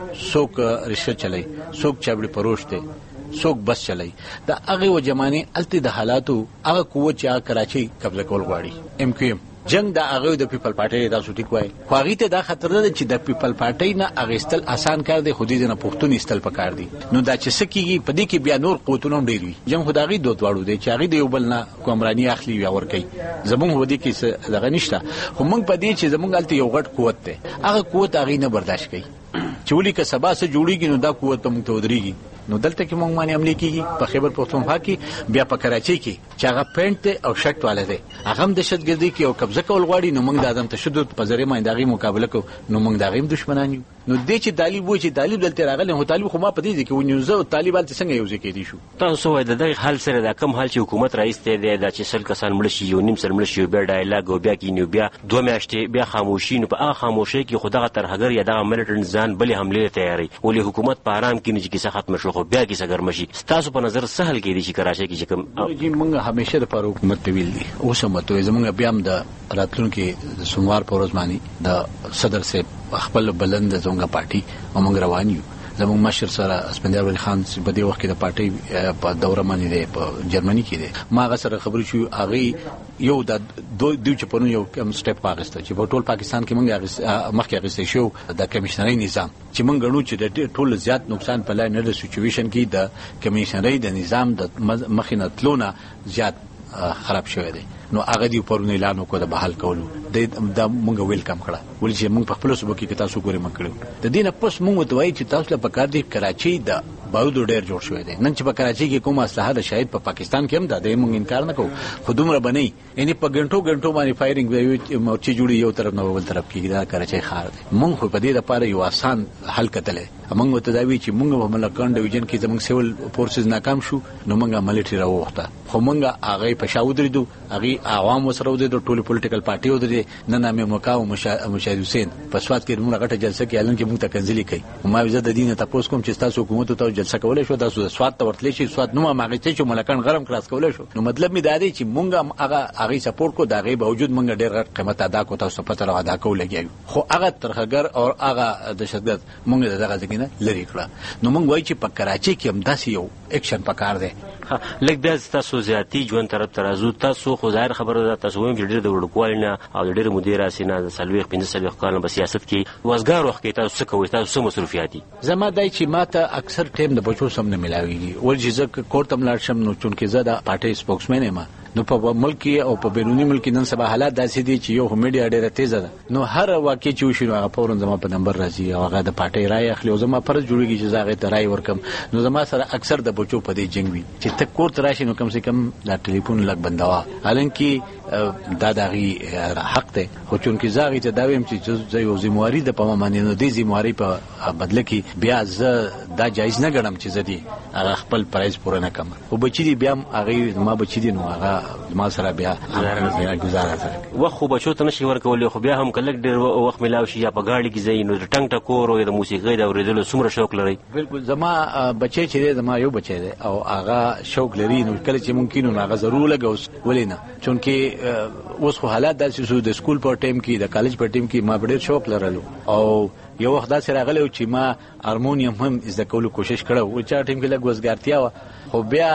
څوک رشوت چلای څوک چابړي پروش دی څوک بس چلای دا هغه و جمانه الته د حالاتو هغه قوت چې کراچي قبضه کول غواړي ام کیو ایم جنگ د هغه د پیپل پارټي دا سټیک وای خو هغه ته دا خطر ده چې د پیپل پارټي نه اغستل آسان کار دی خو دې نه پښتون استل پکار دی نو دا چې سکیږي په دې کې بیا نور قوتونه ډیر وي جنگ خدایي دوه واړو دی چې هغه دی یو بل نه کومرانی اخلي یا ور کوي زمونږ ودی کې دغه نشته خو موږ په دې چې زمونږ الته یو غټ قوت دی هغه قوت هغه نه برداشت کوي چې ولي که سبا سره جوړیږي نو دا قوت موږ ته ودرېږي نو دلته کې موږ باندې عملي کیږي په خیبر پښتونخوا کې بیا په کراچي کې چې هغه پینټ او شرټ والے دی هغه هم دهشتګردي کې او قبضه کول غواړي نو موږ د اعظم تشدد په ذریعہ باندې دغه مقابله کوو نو موږ دغه دشمنان یو نو دې چې طالب و چې طالب دلته راغلی هو طالب خو ما په دې کې ونیوزه طالبان څنګه یو ځای کې دي شو تاسو وایي د دغه حل سره د کم حل چې حکومت رئیس ته دی دا چې سل کسان مړ شي یو نیم سل مړ شي بیا ډایلاګ او بیا کې نو بیا دوه میاشتې بیا خاموشي نو په هغه خاموشي کې خدغه ترهګر یا دغه ملټنټ ځان بلې حمله تیاری ولې حکومت په آرام کې نه چې کیسه ختم شو خو بیا کیسه ګرم شي تاسو په نظر سهل کې دي چې کراچي کې چې کوم جی موږ همیشه د پر حکومت ویل دي اوس هم ته زموږ بیا هم د راتلونکو د سوموار په ورځ باندې د صدر سے خپل بلند زموږ پارټي او موږ روان یو زموږ مشر سره اسپندیار ولی خان په دې وخت کې د پارټي په دوره باندې دی په جرمني کې دی ما هغه سره خبرې شو هغه یو د دوی چې په یو کم سټپ واغسته چې په ټول پاکستان کې موږ مخکې اغسته شو د کمشنري نظام چې موږ غواړو چې د ټول زیات نقصان په لای نه د سچويشن کې د کمشنري د نظام د مخینه تلونه زیات خراب شوی دی نو هغه دی پرونه اعلان وکړ د بحال کولو د موږ ویلکم کړه ولې چې موږ په خپل صوبه کې تاسو ګوري مکړو د دینه پس موږ وتوای چې تاسو له پکار دی کراچي د بارودو ډیر جوړ شوی دی نن چې په کراچي کې کومه اصلاح ده شاید په پاکستان کې هم ده د موږ انکار نه کوو خو دومره بنئ یعنی په ګنټو ګنټو باندې فایرینګ وی مورچې جوړي یو طرف نه بل طرف کې دا کراچي خار دی موږ په دې لپاره یو آسان حل کتلې موږ وتداوی چې موږ په ملکان ډیویژن کې زموږ سیول فورسز ناکام شو نو موږ ملټری راوخته خو موږ هغه په شاودري دو هغه عوام وسره د ټولو پولیټیکل پارټي او د نن نامه مکاو مشاهد حسین په سواد کې موږ غټه جلسه کې اعلان کې موږ تکنزلی کوي ما وزه د دینه تاسو کوم چې تاسو حکومت ته جلسه کولای شو تاسو سواد ته ورتلی شي سواد نو ما غوښتي چې ملکان غرم کلاس کولای شو نو مطلب می دا دی چې موږ هغه هغه سپورټ کو دا غي باوجود موږ ډېر غټ قیمت ادا کو تاسو په تر ادا کو لګیو خو هغه ترخګر او هغه دهشتګرد موږ دغه ځګینه لری کړه نو موږ وایي چې په کراچي کې هم داسې یو اکشن پکار دی لکه د تاسو زیاتی ژوند طرف ترازو تاسو خو ظاهر خبره ده تاسو هم ډېر د وړوکوالي نه او ډېر مدیر اسینه د سلويخ پنځه سلويخ کال په سیاست کې وزګار وخت کې تاسو څه کوئ تاسو څه مصرفيات دي زما دای چې ماته اکثر ټیم د بچو سم نه ملاويږي ول چې زه کوړتم لاړ شم نو چونکه زه د پارټي سپوکسمن یم نو په ملک او په بینونی ملک نن سبا حالات داسې دي چې یو میډیا ډیره تیز ده نو هر واقع چې وشي هغه فورن زما په نمبر راځي او هغه د پارټي رائے اخلي او زما فرض جوړیږي چې زاغه ته رائے ورکم نو زما سره اکثر د بچو په دې جنگ وي چې ته کوړ تراشي نو کم سے کم دا ټلیفون لګ بندوا حالانکه دا دغه حق ته خو چونکه زاغه ته دا ویم چې زه یو ذمہواری د پما باندې نو دې ذمہواری په بدله کې بیا زه دا جایز نه ګڼم چې زدي هغه خپل پرایز پوره نه کم او بچی دی بیا هغه ما بچی دی نو هغه ما سره بیا گزاره کوي وخت خو بچو ته نشي ورکول خو بیا هم کله ډیر وخت ملاو شي یا په گاډي کې ځای نو ټنګ ټکور او د موسیقي د اوریدلو څومره شوق لري بالکل زما بچی چې زما یو بچی دی او هغه شوق لري نو کله چې ممکن نو هغه ضرور لګوس ولینا چونکه اوس خو حالات داسې شو د سکول په ټیم کې د کالج په ټیم کې ما ډیر شوق لرلو او یو وخت دا سره غلې چې ما هارمونیم هم زده کولو کوشش کړو او چا ټیم کې لګ وزګارتیا و خو بیا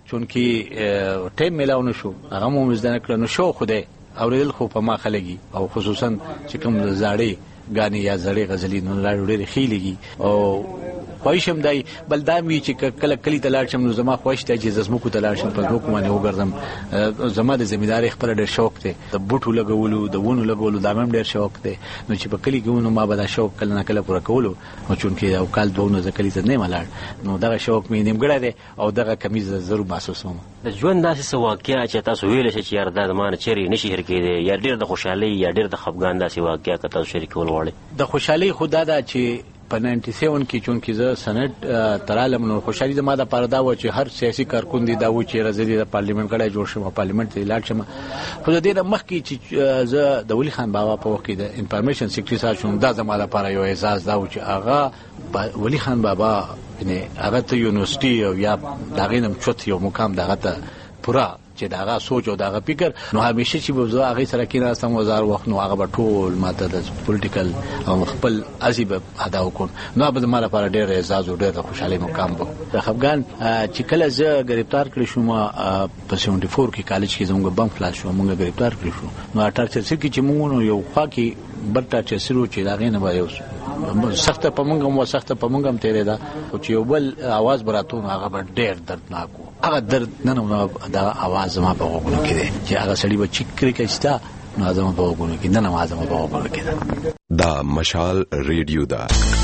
چونکی ټیم ملاو نشو هغه مو زده کړو نو شو خوده اوریدل خو په ما خلګي او خصوصا چې کوم زاړې غاني یا زړې غزلې نو لاړې خېلېږي او خوښم دی بل دا می چې کله کلی تلاړ شم نو زما خوښ ته چې زسمو کو تلاړ شم په دوک باندې وګرځم زما د ځمیداري خپل ډېر شوق دی د بوټو لګولو د ونو لګولو دا مم ډېر شوق دی نو چې په کلی کې نو ما به دا شوق کله نه کله پوره کولو نو چونکه یو کال دوه نو ځکلی ته نه ملاړ نو دا شوق مې نیمګړی دی او دغه کمیز ضرور محسوسوم د ژوند داسې واقعیا چې تاسو ویل شئ چې یار دا د مان چیرې نشي هر کېده یا ډېر د خوشحالي یا ډېر د خفګان داسې واقعیا که تاسو شریکول غواړئ د خوشحالي خدا دا چې په نایمټي سیون کې چونکې زه سنټ ترالم نو خوشحالي زما د پاره دا و چې هر سیاسي کارکون دی دا و چې رضی د پارلیمنت کړه جوړ شم پارلیمنت ته لاړ شم خو د دې مخکې چې زه د ولی خان بابا په وخت کې د انفارمیشن سیکریټری صاحب شوم دا زما لپاره یو اعزاز دا و چې هغه ولی خان بابا نه هغه ته یونیورسيټي او یا دا غینم چوت یو مقام دغه ته پورا چې داغه سوچ او داغه فکر نو همیشه چې به زه هغه سره کې راستم وزار وخت نو هغه ټول ماته د پولیټیکل او خپل عزیب ادا وکړ نو به زما لپاره ډېر اعزاز او ډېر خوشاله مقام وو د خفګان چې کله زه گرفتار کړی شوم په سیونټي فور کې کالج کې زموږ بم فلاش شو موږ گرفتار کړی شو نو اټاک چې کې چې موږ یو خوا کې برټا چې سرو چې داغه نه وایو سخت په موږ مو سخت په موږ هم تیرې دا او چې یو بل आवाज براتو هغه ډېر دردناک هغه درد نه نو دا आवाज ما په وګونو کې دي چې هغه سړی به چیکري کېستا نو ازما په وګونو کې نه نو ازما په وګونو کې دا دا مشال ریډیو دا